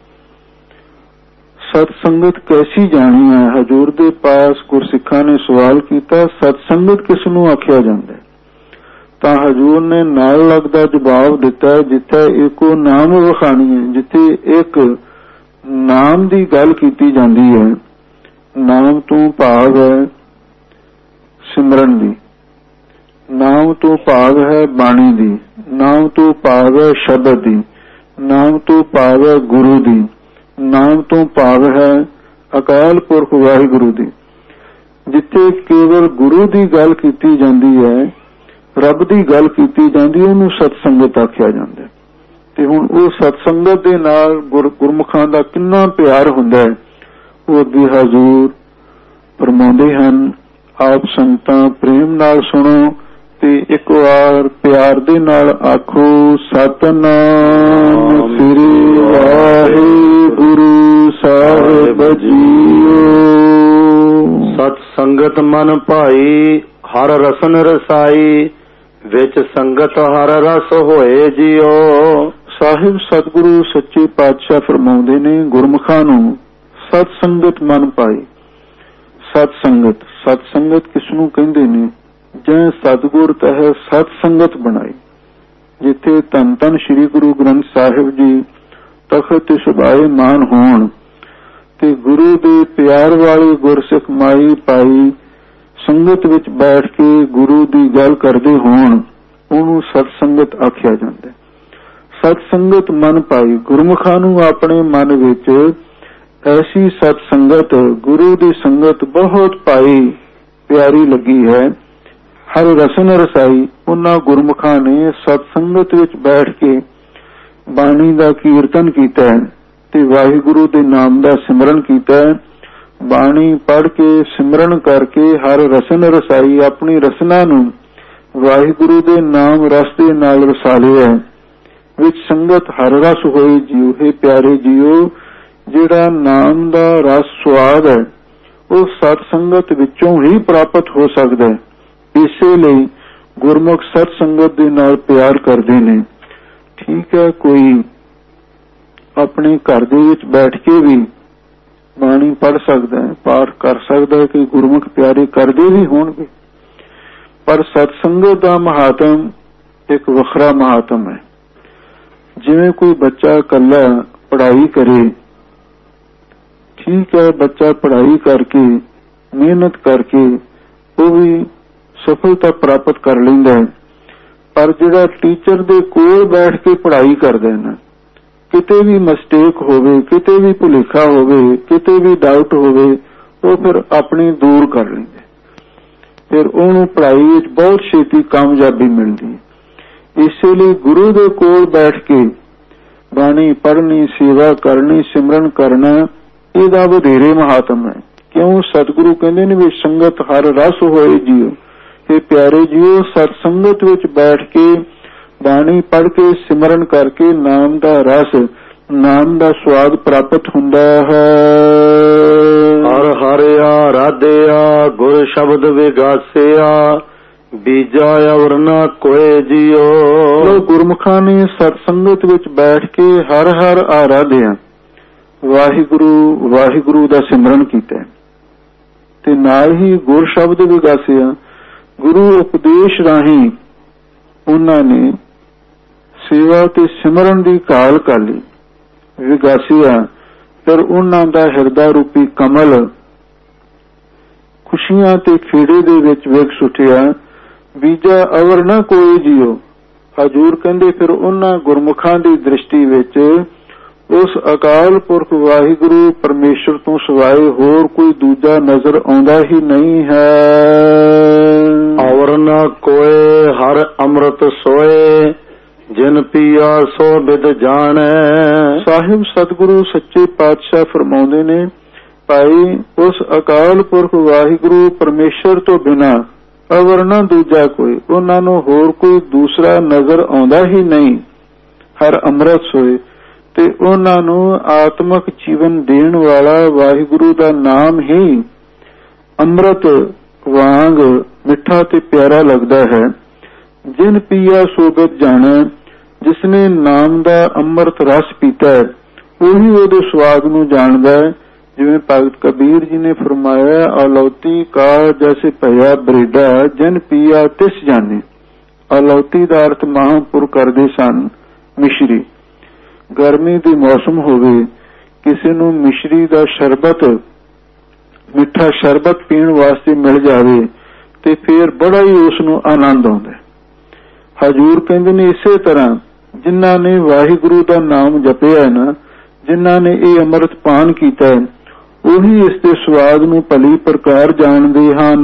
ਸਤਸੰਗਤ ਕੈਸੀ ਜਾਣੀ ਹੈ? ਹਜ਼ੂਰ ਦੇ ਪਾਸ ਗੁਰਸਿੱਖਾਂ ਨੇ ਸਵਾਲ ਕੀਤਾ, ਸਤਸੰਗਤ ਕਿਸ ਨੂੰ ਆਖਿਆ ਜਾਂਦਾ? ਤਾਂ ਹਜ਼ੂਰ ਨੇ ਨਾਲ ਲੱਗਦਾ ਜਵਾਬ ਦਿੱਤਾ, ਜਿੱਥੇ ਇੱਕੋ ਨਾਮ ਵਖਾਣੀ ਹੈ, ਜਿੱਥੇ ਇੱਕ ਨਾਮ ਦੀ ਗੱਲ ਕੀਤੀ ਜਾਂਦੀ ਹੈ। ਨਾਮ ਤੋਂ ਭਾਵ ਹੈ ਸਿਮਰਨ ਦੀ, ਨਾਮ ਤੋਂ ਭਾਵ ਹੈ ਬਾਣੀ ਦੀ, ਨਾਮ ਤੋਂ ਭਾਵ ਹੈ ਸ਼ਬਦ ਦੀ, ਨਾਮ ਤੋਂ ਭਾਵ ਹੈ ਗੁਰੂ ਦੀ, ਨਾਮ ਤੋਂ ਭਾਵ ਹੈ ਅਕਾਲ ਪੁਰਖ ਵਾਹਿਗੁਰੂ ਦੀ। ਜਿੱਥੇ ਕੇਵਲ ਗੁਰੂ ਦੀ ਗੱਲ ਕੀਤੀ ਜਾਂਦੀ ਹੈ, ਰੱਬ ਦੀ ਗੱਲ ਕੀਤੀ ਜਾਂਦੀ, ਉਹਨੂੰ ਸਤਸੰਗਤ ਆਖਿਆ ਜਾਂਦਾ। ਤੇ ਹੁਣ ਉਹ ਸਤਸੰਗਤ ਦੇ ਨਾਲ ਗੁਰਮੁਖਾਂ ਦਾ ਕਿੰਨਾ ਪਿਆਰ ਹੁੰਦਾ ਹੈ, ਉਹ ਅੱਗੇ ਹਜ਼ੂਰ ਫਰਮਾਉਂਦੇ ਹਨ। ਆਪ ਸੰਗਤਾਂ ਪ੍ਰੇਮ ਨਾਲ ਸੁਣੋ ਤੇ ਇੱਕ ਵਾਰ ਪਿਆਰ ਦੇ ਨਾਲ ਆਖੋ, ਸਤਿਨਾਮ ਸ੍ਰੀ ਵਾਹਿਗੁਰੂ ਸਾਹਿਬ ਜੀਓ। ਸਤ ਸੰਗਤ ਮਨ ਭਾਈ, ਹਰ ਰਸਨ ਰਸਾਈ, ਵਿੱਚ ਸੰਗਤ ਹਰ ਰਸ ਹੋਏ ਜੀਓ। ਸਾਹਿਬ ਸਤਿਗੁਰੂ ਸੱਚੇ ਪਾਤਸ਼ਾਹ ਫਰਮਾਉਂਦੇ ਨੇ, ਗੁਰਮੁਖਾਂ ਨੂੰ ਸਤ ਸੰਗਤ ਮਨ ਪਾਈ। ਸਤ ਸੰਗਤ, ਸਤ ਸੰਗਤ ਕਿਸ ਨੂੰ ਕਹਿੰਦੇ ਨੇ? ਜੈ ਸਤਿਗੁਰ ਤਹਿ ਸਤ ਸੰਗਤ ਬਣਾਈ। ਜਿੱਥੇ ਧੰਨ ਧੰਨ ਸ੍ਰੀ ਗੁਰੂ ਗ੍ਰੰਥ ਸਾਹਿਬ ਜੀ ਤਖਤ ਤੇ ਸੁਭਾਏ ਮਾਨ ਹੋਣ ਤੇ ਗੁਰੂ ਦੇ ਪਿਆਰ ਵਾਲੇ ਗੁਰਸਿੱਖ ਮਾਈ ਭਾਈ ਸੰਗਤ ਵਿੱਚ ਬੈਠ ਕੇ ਗੁਰੂ ਦੀ ਗੱਲ ਕਰਦੇ ਹੋਣ, ਉਹਨੂੰ ਸਤ ਸੰਗਤ ਆਖਿਆ ਜਾਂਦਾ। ਸਤ ਸੰਗਤ ਮਨ ਪਾਈ, ਗੁਰਮੁਖਾਂ ਨੂੰ ਆਪਣੇ ਮਨ ਵਿੱਚ ਐਸੀ ਸਤ ਸੰਗਤ, ਗੁਰੂ ਦੀ ਸੰਗਤ ਬਹੁਤ ਪਾਈ, ਪਿਆਰੀ ਲੱਗੀ ਹੈ ਹਰ ਰਸਨ ਰਸਾਈ, ਉਹਨਾਂ ਗੁਰਮੁਖਾਂ ਨੇ ਸਤ ਸੰਗਤ ਵਿੱਚ ਬੈਠ ਕੇ ਬਾਣੀ ਦਾ ਕੀਰਤਨ ਕੀਤਾ ਹੈ ਤੇ ਵਾਹਿਗੁਰੂ ਦੇ ਨਾਮ ਦਾ ਸਿਮਰਨ ਕੀਤਾ ਹੈ। ਬਾਣੀ ਪੜ੍ਹ ਕੇ ਸਿਮਰਨ ਕਰਕੇ ਹਰ ਰਸਨ ਰਸਾਈ, ਆਪਣੀ ਰਸਨਾ ਨੂੰ ਵਾਹਿਗੁਰੂ ਦੇ ਨਾਮ ਰਸ ਦੇ ਨਾਲ ਰਸਾ ਲਿਆ। ਵਿੱਚ ਸੰਗਤ ਹਰ ਰਸ ਹੋਈ ਜੀਓ। ਹੈ ਪਿਆਰੇ ਜੀਓ, ਜਿਹੜਾ ਨਾਮ ਦਾ ਰਸ ਸਵਾਦ ਹੈ ਉਹ ਸਤ ਸੰਗਤ ਵਿੱਚੋਂ ਹੀ ਪ੍ਰਾਪਤ ਹੋ ਸਕਦਾ ਹੈ। ਇਸੇ ਲਈ ਗੁਰਮੁਖ ਸਤ ਸੰਗਤ ਦੇ ਨਾਲ ਪਿਆਰ ਕਰਦੇ ਨੇ। ਠੀਕ ਹੈ, ਕੋਈ ਆਪਣੇ ਘਰ ਦੇ ਵਿੱਚ ਬੈਠ ਕੇ ਵੀ ਬਾਣੀ ਪੜ੍ਹ ਸਕਦਾ ਹੈ, ਪਾਠ ਕਰ ਸਕਦਾ ਹੈ ਕਿ ਗੁਰਮੁਖ ਪਿਆਰੇ ਕਰਦੇ ਵੀ ਹੋਣਗੇ, ਪਰ ਸਤ ਸੰਗਤ ਦਾ ਮਹਾਤਮ ਇੱਕ ਵੱਖਰਾ ਮਹਾਤਮ ਹੈ। ਜਿਵੇਂ ਕੋਈ ਬੱਚਾ ਇਕੱਲਾ ਪੜ੍ਹਾਈ ਕਰੇ, ਠੀਕ ਹੈ, ਬੱਚਾ ਪੜ੍ਹਾਈ ਕਰਕੇ ਮਿਹਨਤ ਕਰਕੇ ਉਹ ਵੀ ਸਫਲਤਾ ਪ੍ਰਾਪਤ ਕਰ ਲੈਂਦਾ ਹੈ, ਪਰ ਜਿਹੜਾ ਟੀਚਰ ਦੇ ਕੋਲ ਬੈਠ ਕੇ ਪੜ੍ਹਾਈ ਕਰਦਾ ਹੈ ਨਾ, ਕਿਤੇ ਵੀ ਮਿਸਟੇਕ ਹੋਵੇ, ਕਿਤੇ ਵੀ ਭੁਲੇਖਾ ਹੋਵੇ, ਕਿਤੇ ਵੀ ਡਾਊਟ ਹੋਵੇ, ਉਹ ਫਿਰ ਆਪਣੀ ਦੂਰ ਕਰ ਲੈਂਦਾ, ਫਿਰ ਉਹਨੂੰ ਪੜ੍ਹਾਈ ਵਿੱਚ ਬਹੁਤ ਛੇਤੀ ਕਾਮਯਾਬੀ ਮਿਲਦੀ। ਇਸੇ ਲਈ ਗੁਰੂ ਦੇ ਕੋਲ ਬੈਠ ਕੇ ਬਾਣੀ ਪੜ੍ਹਨੀ, ਸੇਵਾ ਕਰਨੀ, ਸਿਮਰਨ ਕਰਨਾ, ਇਹਦਾ ਵਧੇਰੇ ਮਹਾਤਮ ਹੈ। ਕਿਉਂ? ਸਤਿਗੁਰੂ ਕਹਿੰਦੇ ਨੇ ਵੀ ਸੰਗਤ ਹਰ ਰਸ ਹੋਏ ਜੀਓ। ਇਹ ਪਿਆਰੇ ਜੀਓ, ਸਤ ਸੰਗਤ ਵਿੱਚ ਬੈਠ ਕੇ ਬਾਣੀ ਪੜ੍ਹ ਕੇ ਸਿਮਰਨ ਕਰਕੇ ਨਾਮ ਦਾ ਰਸ, ਨਾਮ ਦਾ ਸਵਾਦ ਪ੍ਰਾਪਤ ਹੁੰਦਾ ਹੈ। ਹਰ ਹਰਿਆ ਰਾਧਿਆ, ਗੁਰ ਸ਼ਬਦ ਵਿਗਾਸਿਆ, ਬੀਜਾ ਅਵਰ ਨਾ ਕੋਏ ਜੀਓ। ਗੁਰਮੁਖਾਂ ਨੇ ਸਤ ਸੰਗਤ ਵਿੱਚ ਬੈਠ ਕੇ ਹਰ ਹਰ ਆਰਾਧਿਆ, ਵਾਹਿਗੁਰੂ ਵਾਹਿਗੁਰੂ ਦਾ ਸਿਮਰਨ ਕੀਤਾ ਤੇ ਨਾਲ ਹੀ ਗੁਰ ਸ਼ਬਦ ਵਿਗਾਸਿਆ, ਗੁਰੂ ਉਪਦੇਸ਼ ਰਾਹੀਂ ਉਹਨਾਂ ਨੇ ਸੇਵਾ ਤੇ ਸਿਮਰਨ ਦੀ ਕਾਲ ਕਰ ਲਈ। ਵਿਗਾਸਿਆ, ਫਿਰ ਉਹਨਾਂ ਦਾ ਹਿਰਦਾ ਰੂਪੀ ਕਮਲ ਖੁਸ਼ੀਆਂ ਤੇ ਖੇੜੇ ਦੇ ਵਿੱਚ ਵਿਕਸ ਉੱਠਿਆ। ਬੀਜਾ ਅਵਰ ਨਾ ਕੋਈ ਜੀਓ। ਹਜ਼ੂਰ ਕਹਿੰਦੇ ਫਿਰ ਉਹਨਾਂ ਗੁਰਮੁਖਾਂ ਦੀ ਦ੍ਰਿਸ਼ਟੀ ਵਿੱਚ ਉਸ ਅਕਾਲ ਪੁਰਖ ਵਾਹਿਗੁਰੂ ਪਰਮੇਸ਼ਰ ਤੋਂ ਸਿਵਾਏ ਹੋਰ ਕੋਈ ਦੂਜਾ ਨਜ਼ਰ ਆਉਂਦਾ ਹੀ ਨਹੀਂ ਹੈ। ਅਵਰ ਨਾ ਕੋਏ ਹਰ ਅੰਮ੍ਰਿਤ ਸੋਏ, ਜਿਨ ਪੀਆ ਸੋ ਬਿਦ ਜਾਣੈ। ਸਾਹਿਬ ਸਤਿਗੁਰੂ ਸੱਚੇ ਪਾਤਸ਼ਾਹ ਫਰਮਾਉਂਦੇ ਨੇ, ਭਾਈ ਉਸ ਅਕਾਲ ਪੁਰਖ ਵਾਹਿਗੁਰੂ ਪਰਮੇਸ਼ਰ ਤੋਂ ਬਿਨਾਂ ਅਵਰ ਨਾ ਦੂਜਾ ਕੋਈ, ਉਹਨਾਂ ਨੂੰ ਹੋਰ ਕੋਈ ਦੂਸਰਾ ਨਜ਼ਰ ਆਉਂਦਾ ਹੀ ਨਹੀਂ। ਹਰ ਅੰਮ੍ਰਿਤ ਸੋਏ, ਤੇ ਉਹਨਾਂ ਨੂੰ ਆਤਮਿਕ ਜੀਵਨ ਦੇਣ ਵਾਲਾ ਵਾਹਿਗੁਰੂ ਦਾ ਨਾਮ ਹੀ ਅੰਮ੍ਰਿਤ ਵਾਂਗ ਮਿੱਠਾ ਤੇ ਪਿਆਰਾ ਲੱਗਦਾ ਹੈ। ਜਿਨ ਪੀਆ ਸੋਬਤ ਜਾਣਾ, ਜਿਸਨੇ ਨਾਮ ਦਾ ਅੰਮ੍ਰਿਤ ਰਸ ਪੀਤਾ ਹੈ ਉਹੀ ਉਹਦੇ ਸਵਾਦ ਨੂੰ ਜਾਣਦਾ ਹੈ। ਜਿਵੇਂ ਭਗਤ ਕਬੀਰ ਜੀ ਨੇ ਫਰਮਾਇਆ, ਅਲੌਤੀ ਕਾ ਜੈਸੇ ਭਇਆ ਬਰੇਡਾ, ਜਿਨ ਪੀਆ ਤਿਸ ਜਾਣੇ। ਅਲੌਤੀ ਦਾ ਅਰਥ ਮਹਾਂਪੁਰ ਕਰਦੇ ਸਨ ਮਿਸ਼ਰੀ। ਗਰਮੀ ਦੀ ਮੌਸਮ ਹੋਵੇ, ਕਿਸੇ ਨੂੰ ਮਿਸ਼ਰੀ ਦਾ ਸ਼ਰਬਤ, ਮਿੱਠਾ ਸ਼ਰਬਤ ਪੀਣ ਵਾਸਤੇ ਮਿਲ ਜਾਵੇ ਤੇ ਫਿਰ ਬੜਾ ਹੀ ਉਸ ਨੂੰ ਆਨੰਦ ਆਉਂਦਾ। ਹਜ਼ੂਰ ਕਹਿੰਦੇ ਨੇ ਇਸੇ ਤਰ੍ਹਾਂ ਜਿਨ੍ਹਾਂ ਨੇ ਵਾਹਿਗੁਰੂ ਦਾ ਨਾਮ ਜਪਿਆ ਨਾ, ਜਿਨ੍ਹਾਂ ਨੇ ਇਹ ਅੰਮ੍ਰਿਤ ਪਾਨ ਕੀਤਾ ਹੈ, ਉਹੀ ਇਸ ਦੇ ਸਵਾਦ ਨੂੰ ਭਲੀ ਪ੍ਰਕਾਰ ਜਾਣਦੇ ਹਨ।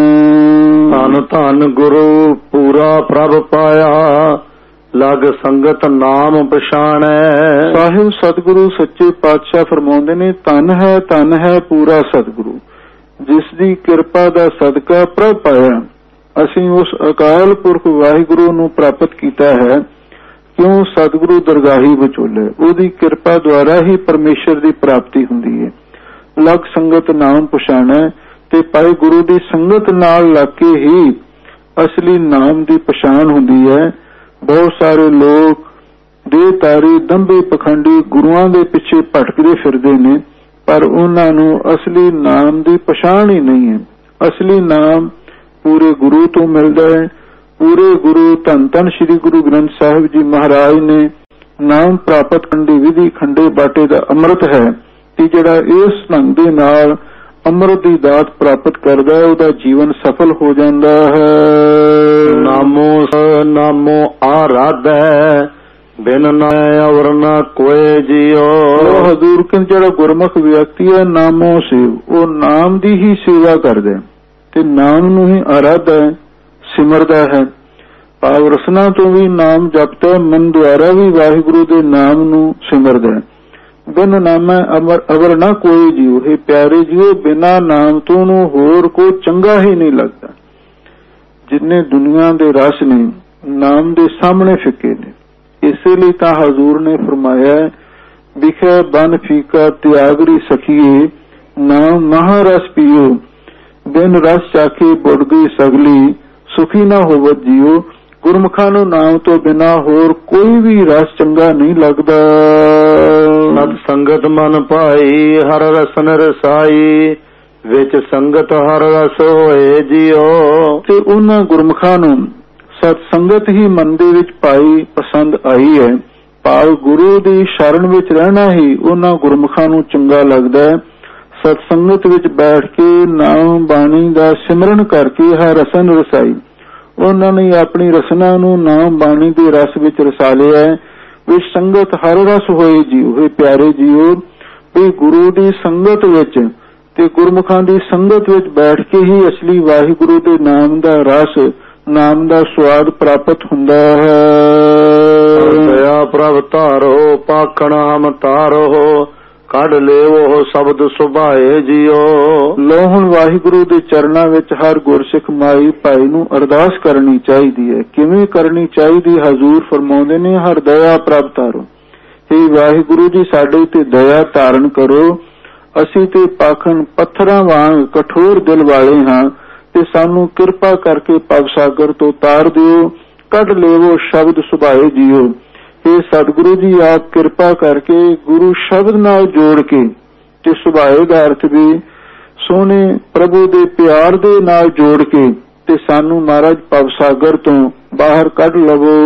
ਧੰਨ ਧੰਨ ਗੁਰੂ ਪੂਰਾ ਪ੍ਰਭ ਪਾਇਆ, ਲਗ ਸੰਗਤ ਨਾਮ ਪਛਾਣੈ। ਸਾਹਿਬ ਸਤਿਗੁਰੂ ਸੱਚੇ ਪਾਤਸ਼ਾਹ ਫਰਮਾਉਂਦੇ ਨੇ, ਧੰਨ ਹੈ ਧੰਨ ਹੈ ਪੂਰਾ ਸਤਿਗੁਰੂ, ਜਿਸ ਦੀ ਕਿਰਪਾ ਦਾ ਸਦਕਾ ਪ੍ਰਭ ਪਾਇਆ। ਅਸੀਂ ਉਸ ਅਕਾਲ ਪੁਰਖ ਵਾਹਿਗੁਰੂ ਨੂੰ ਪ੍ਰਾਪਤ ਕੀਤਾ ਹੈ। ਕਿਉਂ? ਸਤਿਗੁਰੂ ਦਰਗਾਹੀ ਵਿਚੋਲੇ, ਉਹਦੀ ਕਿਰਪਾ ਦੁਆਰਾ ਹੀ ਪਰਮੇਸ਼ਰ ਦੀ ਪ੍ਰਾਪਤੀ ਹੁੰਦੀ ਹੈ। ਲਗ ਸੰਗਤ ਨਾਮ ਪਛਾਣੈ, ਤੇ ਭਾਈ ਗੁਰੂ ਦੀ ਸੰਗਤ ਨਾਲ ਲੱਗ ਕੇ ਹੀ ਅਸਲੀ ਨਾਮ ਦੀ ਪਛਾਣ ਹੁੰਦੀ ਹੈ। ਬਹੁਤ ਸਾਰੇ ਲੋਕ ਦੇਹਧਾਰੀ ਦੰਭੇ ਪਖੰਡੀ ਗੁਰੂਆਂ ਦੇ ਪਿੱਛੇ ਭਟਕਦੇ ਫਿਰਦੇ ਨੇ, ਪਰ ਉਹਨਾਂ ਨੂੰ ਅਸਲੀ ਨਾਮ ਦੀ ਪਛਾਣ ਹੀ ਨਹੀਂ ਹੈ। ਅਸਲੀ ਨਾਮ ਪੂਰੇ ਗੁਰੂ ਤੋਂ ਮਿਲਦਾ ਹੈ। ਪੂਰੇ ਗੁਰੂ ਧੰਨ ਧੰਨ ਸ੍ਰੀ ਗੁਰੂ ਗ੍ਰੰਥ ਸਾਹਿਬ ਜੀ ਮਹਾਰਾਜ ਨੇ ਨਾਮ ਪ੍ਰਾਪਤ ਕਰਨ ਦੀ ਵਿਧੀ ਖੰਡੇ ਬਾਟੇ ਦਾ ਅੰਮ੍ਰਿਤ ਹੈ ਕਿ ਜਿਹੜਾ ਇਸ ਢੰਗ ਦੇ ਨਾਲ ਅੰਮ੍ਰਿਤ ਦੀ ਦਾਤ ਪ੍ਰਾਪਤ ਕਰਦਾ ਹੈ, ਉਹਦਾ ਜੀਵਨ ਸਫਲ ਹੋ ਜਾਂਦਾ ਹੈ। ਨਾਮੋ ਨਾਮੋ ਆਰਾਧੈ, ਬਿਨ ਨਾ ਅਵਰ ਨਾ ਕੋਏ ਜੀਓ। ਹਜ਼ੂਰ ਕਹਿੰਦੇ ਜਿਹੜਾ ਗੁਰਮੁਖ ਵਿਅਕਤੀ ਹੈ, ਨਾਮੋ ਸੇਵ, ਉਹ ਨਾਮ ਦੀ ਹੀ ਸੇਵਾ ਕਰਦਾ ਤੇ ਨਾਮ ਨੂੰ ਹੀ ਆਰਾਧਾ ਸਿਮਰਦਾ ਹੈ। ਭਾਵ ਰਸਨਾ ਤੋਂ ਵੀ ਨਾਮ ਜਪਦਾ, ਮਨ ਦੁਆਰਾ ਵੀ ਵਾਹਿਗੁਰੂ ਦੇ ਨਾਮ ਨੂੰ ਸਿਮਰਦਾ। ਬਿਨ ਨਾਮੈ ਅਮਰ ਅਵਰ ਨਾ ਕੋਈ ਜੀਉ, ਇਹ ਪਿਆਰੇ ਜੀਓ ਬਿਨਾ ਨਾਮ ਤੋਂ ਨੂੰ ਹੋਰ ਕੋਈ ਚੰਗਾ ਹੀ ਨਹੀਂ ਲੱਗਦਾ। ਜਿੰਨੇ ਦੁਨੀਆ ਦੇ ਰਸ ਨੇ ਨਾਮ ਦੇ ਸਾਹਮਣੇ ਫਿੱਕੇ ਨੇ। ਇਸੇ ਲਈ ਤਾਂ ਹਜ਼ੂਰ ਨੇ ਫਰਮਾਇਆ, ਵਿਖੇ ਬਨ ਫੀਕਾ ਤਿਆਗਰੀ ਸਖੀਏ, ਨਾਮ ਮਹਾਰਸ ਪੀਓ, ਬਿਨ ਰਸ ਚਾਖੀ ਬੁੜ ਗਈ ਸਗਲੀ, ਸੁਖੀ ਨਾ ਹੋਵਤ ਜੀਓ। ਗੁਰਮੁਖਾਂ ਨੂੰ ਨਾਮ ਤੋਂ ਬਿਨਾ ਹੋਰ ਕੋਈ ਵੀ ਰਸ ਚੰਗਾ ਨਹੀਂ ਲੱਗਦਾ। ਸਤ ਸੰਗਤ ਮਨ ਭਾਈ, ਹਰ ਰਸਨ ਰਸਾਈ, ਵਿੱਚ ਸੰਗਤ ਹਰ ਰਸ ਹੋਏ ਜੀਓ। ਤੇ ਉਹਨਾਂ ਗੁਰਮੁਖਾਂ ਨੂੰ ਸਤ ਸੰਗਤ ਹੀ ਮਨ ਦੇ ਵਿੱਚ ਪਾਈ ਪਸੰਦ ਆਈ ਹੈ। ਭਾਵ ਗੁਰੂ ਦੀ ਸ਼ਰਨ ਵਿੱਚ ਰਹਿਣਾ ਹੀ ਉਹਨਾਂ ਗੁਰਮੁਖਾਂ ਨੂੰ ਚੰਗਾ ਲੱਗਦਾ ਹੈ। ਸਤ ਸੰਗਤ ਵਿੱਚ ਬੈਠ ਕੇ ਨਾਮ ਬਾਣੀ ਦਾ ਸਿਮਰਨ ਕਰਕੇ ਹਰ ਰਸਨ ਰਸਾਈ, ਉਹਨਾਂ ਨੇ ਆਪਣੀ ਰਸਨਾ ਨੂੰ ਨਾਮ ਬਾਣੀ ਦੇ ਰਸ ਵਿੱਚ ਰਸਾ ਲਿਆ ਹੈ। ਵਿੱਚ ਸੰਗਤ ਹਰ ਰਸ ਹੋਏ ਜੀਓ, ਇਹ ਪਿਆਰੇ ਜੀਓ ਵੀ ਗੁਰੂ ਦੀ ਸੰਗਤ ਵਿੱਚ ਤੇ ਗੁਰਮੁਖਾਂ ਦੀ ਸੰਗਤ ਵਿੱਚ ਬੈਠ ਕੇ ਹੀ ਅਸਲੀ ਵਾਹਿਗੁਰੂ ਦੇ ਨਾਮ ਦਾ ਰਸ, ਨਾਮ ਦਾ ਸਵਾਦ ਪ੍ਰਾਪਤ ਹੁੰਦਾ ਹੈ। ਦਇਆ ਪ੍ਰਭ ਧਾਰੋ, ਪਾਖਣ ਹਮ ਤਾਰੋ, ਕੱਢ ਲੇਵੋ ਸ਼ਬਦ ਸੁਭਾਏ ਜੀਓ। ਲੋ ਹੁਣ ਵਾਹਿਗੁਰੂ ਦੇ ਚਰਨਾਂ ਵਿੱਚ ਹਰ ਗੁਰਸਿੱਖ ਮਾਈ ਭਾਈ ਨੂੰ ਅਰਦਾਸ ਕਰਨੀ ਚਾਹੀਦੀ ਹੈ। ਕਿਵੇਂ ਕਰਨੀ ਚਾਹੀਦੀ? ਹਜ਼ੂਰ ਫਰਮਾਉਂਦੇ ਨੇ, ਹਰ ਦਇਆ ਪ੍ਰਭ ਧਾਰੋ, हे ਵਾਹਿਗੁਰੂ ਜੀ ਸਾਡੇ ਤੇ ਦਇਆ ਧਾਰਨ ਕਰੋ। ਅਸੀਂ ਤੇ ਪਾਖਣ ਪੱਥਰਾਂ ਵਾਂਗ ਕਠੋਰ ਦਿਲ ਵਾਲੇ ਹਾਂ, ਤੇ ਸਾਨੂੰ ਕਿਰਪਾ ਕਰਕੇ ਭਵ ਸਾਗਰ ਤੋਂ ਤਾਰ ਦਿਓ। ਕੱਢ ਲੇਵੋ ਸ਼ਬਦ ਸੁਭਾਏ ਜੀਓ। ਇਹ ਸਤਿਗੁਰੂ ਜੀ ਆਪ ਕਿਰਪਾ ਕਰਕੇ ਗੁਰੂ ਸ਼ਬਦ ਨਾਲ ਜੋੜ ਕੇ, ਤੇ ਸੁਭਾਏ ਦਾ ਅਰਥ ਵੀ ਸੋਹਣੇ ਪ੍ਰਭੂ ਦੇ ਪਿਆਰ ਦੇ ਨਾਲ ਜੋੜ ਕੇ, ਤੇ ਸਾਨੂੰ ਮਹਾਰਾਜ ਭਵ ਸਾਗਰ ਤੋਂ ਬਾਹਰ ਕੱਢ ਲਵੋ।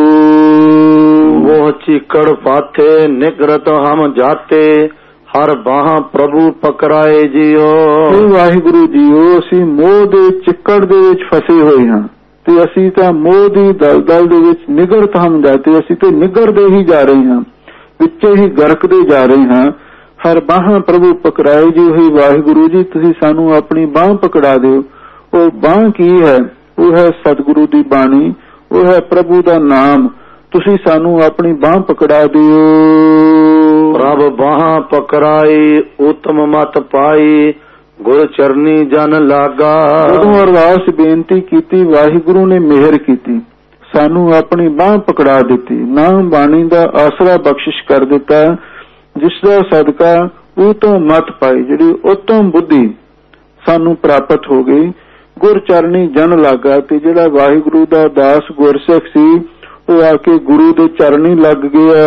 ਉਹ ਚੀਕੜ ਪਾਥੇ ਨਿਗਰਤ ਹਮ ਜਾਤੇ, ਹਰ ਬਾਹਾਂ ਪ੍ਰਭੂ ਪਕੜਾਏ ਜੀਓ। ਵਾਹਿਗੁਰੂ ਜੀਓ ਅਸੀਂ ਮੋਹ ਦੇ ਚਿੱਕੜ ਦੇ ਵਿੱਚ ਫਸੇ ਹੋਏ ਹਾਂ, ਤੇ ਅਸੀਂ ਤਾਂ ਮੋਹ ਦੀ ਦਲਦਲ ਦੇ ਵਿੱਚ ਨਿਗਰਤ ਹਮ ਜਾਤੇ, ਅਸੀਂ ਤੇ ਨਿਗਰਦੇ ਹੀ ਜਾ ਰਹੇ ਹਾਂ, ਵਿੱਚੇ ਹੀ ਗਰਕਦੇ ਜਾ ਰਹੇ ਹਾਂ। ਹਰ ਬਾਹਾਂ ਪ੍ਰਭੂ ਪਕੜਾਏ ਜੀ, ਹੋਈ ਵਾਹਿਗੁਰੂ ਜੀ ਤੁਸੀਂ ਸਾਨੂੰ ਆਪਣੀ ਬਾਂਹ ਪਕੜਾ ਦਿਓ। ਉਹ ਬਾਂਹ ਕੀ ਹੈ? ਉਹ ਹੈ ਸਤਿਗੁਰੂ ਦੀ ਬਾਣੀ, ਉਹ ਹੈ ਪ੍ਰਭੂ ਦਾ ਨਾਮ। ਤੁਸੀਂ ਸਾਨੂੰ ਆਪਣੀ ਬਾਂਹ ਪਕੜਾ ਦਿਓ। ਪ੍ਰਭ ਬਾਹਾਂ ਪਕੜਾਈ, ਉਤਮ ਮਤ ਪਾਈ, ਗੁਰ ਚਰਨੀ ਜਨ ਲਾਗਾ। ਜਦੋਂ ਅਰਦਾਸ ਬੇਨਤੀ ਕੀਤੀ, ਵਾਹਿਗੁਰੂ ਨੇ ਮਿਹਰ ਕੀਤੀ, ਸਾਨੂੰ ਆਪਣੀ ਬਾਂਹ ਪਕੜਾ ਦਿੱਤੀ, ਨਾਮ ਬਾਣੀ ਦਾ ਆਸਰਾ ਬਖਸ਼ਿਸ਼ ਕਰ ਦਿੱਤਾ, ਜਿਸ ਦਾ ਸਦਕਾ ਉਤਮ ਮਤ ਪਾਈ, ਜਿਹੜੀ ਉਤਮ ਬੁੱਧੀ ਸਾਨੂੰ ਪ੍ਰਾਪਤ ਹੋ ਗਈ। ਗੁਰ ਚਰਨੀ ਜਨ ਲਾਗਾ, ਤੇ ਜਿਹੜਾ ਵਾਹਿਗੁਰੂ ਦਾ ਦਾਸ ਗੁਰਸਿੱਖ ਸੀ ਉਹ ਆ ਕੇ ਗੁਰੂ ਦੇ ਚਰਨੀ ਲੱਗ ਗਿਆ।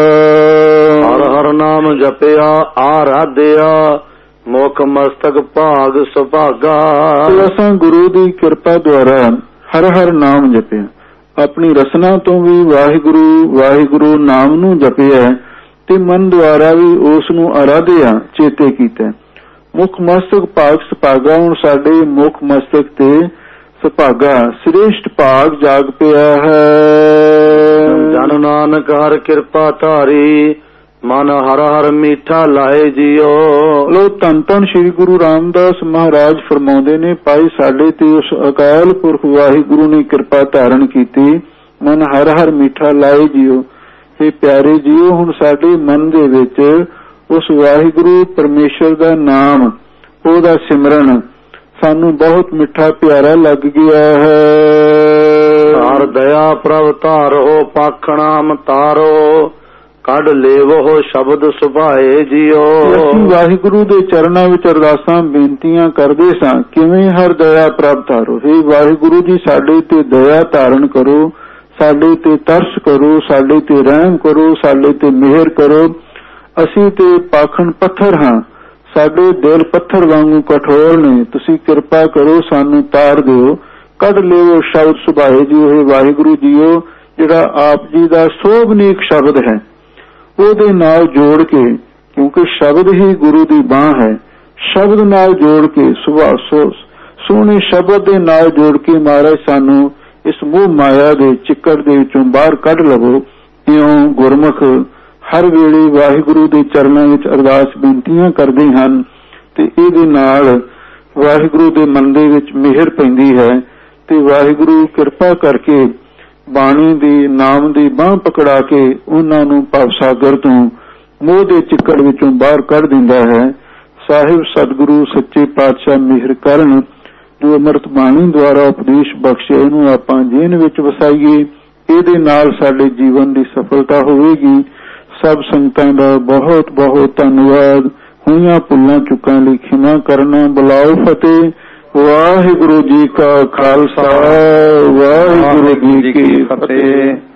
ਹਰ ਹਰ ਨਾਮ ਜਪਿਆ ਆਰਾਧਿਆ, ਮੁਖ ਮਸਤਕ ਭਾਗ ਸੁਭਾਗਾ। ਅਸਾਂ ਗੁਰੂ ਦੀ ਕਿਰਪਾ ਦੁਆਰਾ ਹਰ ਹਰ ਨਾਮ ਜਪਿਆ, ਆਪਣੀ ਰਸਨਾ ਤੋਂ ਵੀ ਵਾਹਿਗੁਰੂ ਵਾਹਿਗੁਰੂ ਨਾਮ ਨੂੰ ਜਪਿਆ, ਤੇ ਮਨ ਦੁਆਰਾ ਵੀ ਉਸ ਨੂੰ ਆਰਾਧਿਆ, ਚੇਤੇ ਕੀਤਾ। ਮੁਖ ਮਸਤਕ ਭਾਗ ਸੁਭਾਗਾ, ਹੁਣ ਸਾਡੇ ਮੁਖ ਮਸਤਕ ਤੇ ਸੁਭਾਗਾ ਸ੍ਰੇਸ਼ਟ ਭਾਗ ਜਾਗ ਪਿਆ ਹੈ। ਜਨ ਨਾਨਕ ਹਰ ਕਿਰਪਾ ਧਾਰੀ, ਮਨ ਹਰ ਹਰ ਮੀਠਾ ਲਾਏ ਜੀਓ। ਲੋ ਧੰਨ ਧੰਨ ਸ੍ਰੀ ਗੁਰੂ ਰਾਮਦਾਸ ਮਹਾਰਾਜ ਫਰਮਾਉਂਦੇ ਨੇ, ਭਾਈ ਸਾਡੇ ਤੇ ਉਸ ਅਕਾਲ ਪੁਰਖ ਵਾਹਿਗੁਰੂ ਨੇ ਕਿਰਪਾ ਧਾਰਨ ਕੀਤੀ, ਮਨ ਹਰ ਹਰ ਮੀਠਾ ਲਾਏ ਜੀਓ। ਇਹ ਪਿਆਰੇ ਜੀਓ ਹੁਣ ਸਾਡੇ ਮਨ ਦੇ ਵਿੱਚ ਉਸ ਵਾਹਿਗੁਰੂ ਪਰਮੇਸ਼ਰ ਦਾ ਨਾਮ, ਉਹਦਾ ਸਿਮਰਨ ਸਾਨੂੰ ਬਹੁਤ ਮਿੱਠਾ ਪਿਆਰਾ ਲੱਗ ਗਿਆ ਹੈ। ਹਰ ਦਇਆ ਪ੍ਰਭ ਧਾਰੋ, ਪਾਖਣਾ ਤਾਰੋ, ਕੱਢ ਲੇਵੋ ਸ਼ਬਦ ਸੁਭਾਏ ਜੀਓ। ਅਸੀਂ ਵਾਹਿਗੁਰੂ ਦੇ ਚਰਨਾਂ ਵਿੱਚ ਅਰਦਾਸਾਂ ਬੇਨਤੀਆਂ ਕਰਦੇ ਸਾਂ, ਕਿਵੇਂ ਹਰ ਦਇਆ ਪ੍ਰਭ ਧਾਰੋ। हे ਵਾਹਿਗੁਰੂ ਜੀ ਸਾਡੇ ਤੇ ਦਇਆ ਧਾਰਨ ਕਰੋ, ਸਾਡੇ ਤੇ ਤਰਸ ਕਰੋ, ਸਾਡੇ ਤੇ ਰਹਿਮ ਕਰੋ, ਸਾਡੇ ਤੇ ਮਿਹਰ ਕਰੋ। ਅਸੀਂ ਤੇ ਪਾਖਣ ਪੱਥਰ ਹਾਂ, ਸਾਡੇ ਦਿਲ ਪੱਥਰ ਵਾਂਗੂ ਕਠੋਰ ਨੇ, ਤੁਸੀਂ ਕਿਰਪਾ ਕਰੋ ਸਾਨੂੰ ਤਾਰ ਦਿਓ। ਕੱਢ ਲਿਓ ਸ਼ਬਦ ਸੁਭਾਏ ਜੀਓ। हे ਵਾਹਿਗੁਰੂ ਜੀਓ ਜਿਹੜਾ ਆਪ ਜੀ ਦਾ ਸੋਭਨੀਕ ਸ਼ਬਦ ਹੈ, ਉਹਦੇ ਨਾਲ ਜੋੜ ਕੇ, ਕਿਉਂਕਿ ਸ਼ਬਦ ਹੀ ਗੁਰੂ ਦੀ ਬਾਂਹ ਹੈ, ਸ਼ਬਦ ਨਾਲ ਜੋੜ ਕੇ, ਸੁਭਾਅ ਸੋਹਣੇ ਸ਼ਬਦ ਦੇ ਨਾਲ ਜੋੜ ਕੇ ਮਹਾਰਾਜ ਸਾਨੂੰ ਇਸ ਮੋਹ ਮਾਇਆ ਦੇ ਚਿੱਕੜ ਦੇ ਵਿੱਚੋਂ ਬਾਹਰ ਕੱਢ ਲਵੋ। ਇਉਂ ਗੁਰਮੁਖ ਹਰ ਵੇਲੇ ਵਾਹਿਗੁਰੂ ਦੇ ਚਰਨਾਂ ਵਿੱਚ ਅਰਦਾਸ ਬੇਨਤੀਆਂ ਕਰਦੇ ਹਨ, ਤੇ ਇਹਦੇ ਨਾਲ ਵਾਹਿਗੁਰੂ ਦੇ ਮਨ ਦੇ ਵਿੱਚ ਮਿਹਰ ਪੈਂਦੀ ਹੈ, ਤੇ ਵਾਹਿਗੁਰੂ ਕਿਰਪਾ ਕਰਕੇ ਬਾਣੀ ਦੀ ਨਾਮ ਦੀ ਬਾਂਹ ਪਕੜਾ ਕੇ ਉਹਨਾਂ ਨੂੰ ਭਵਸਾਗਰ ਤੋਂ ਮੋਹ ਦੇ ਚਿੱਕੜ ਵਿੱਚੋਂ ਬਾਹਰ ਕੱਢ ਦਿੰਦਾ ਹੈ। ਸਾਹਿਬ ਸਤਿਗੁਰੂ ਸੱਚੇ ਪਾਤਸ਼ਾਹ ਮਿਹਰ ਕਰਨ ਜੋ ਅੰਮ੍ਰਿਤ ਬਾਣੀ ਦੁਆਰਾ ਉਪਦੇਸ਼ ਬਖਸ਼ਿਆ, ਇਹਨੂੰ ਆਪਾਂ ਜੀਵਨ ਵਿੱਚ ਵਸਾਈਏ। ਇਹਦੇ ਨਾਲ ਸਾਡੇ ਜੀਵਨ ਦੀ ਸਫਲਤਾ ਹੋਵੇਗੀ। ਸਭ ਸੰਗਤਾਂ ਦਾ ਬਹੁਤ ਬਹੁਤ ਧੰਨਵਾਦ। ਹੋਈਆਂ ਭੁੱਲਾਂ ਚੁੱਕਾਂ ਲਈ ਖਿਮਾ ਕਰਨਾ। ਬੁਲਾਓ ਫਤਿਹ। ਵਾਹਿਗੁਰੂ ਜੀ ਕਾ ਖਾਲਸਾ, ਵਾਹਿਗੁਰੂ ਜੀ ਕੀ ਫਤਿਹ।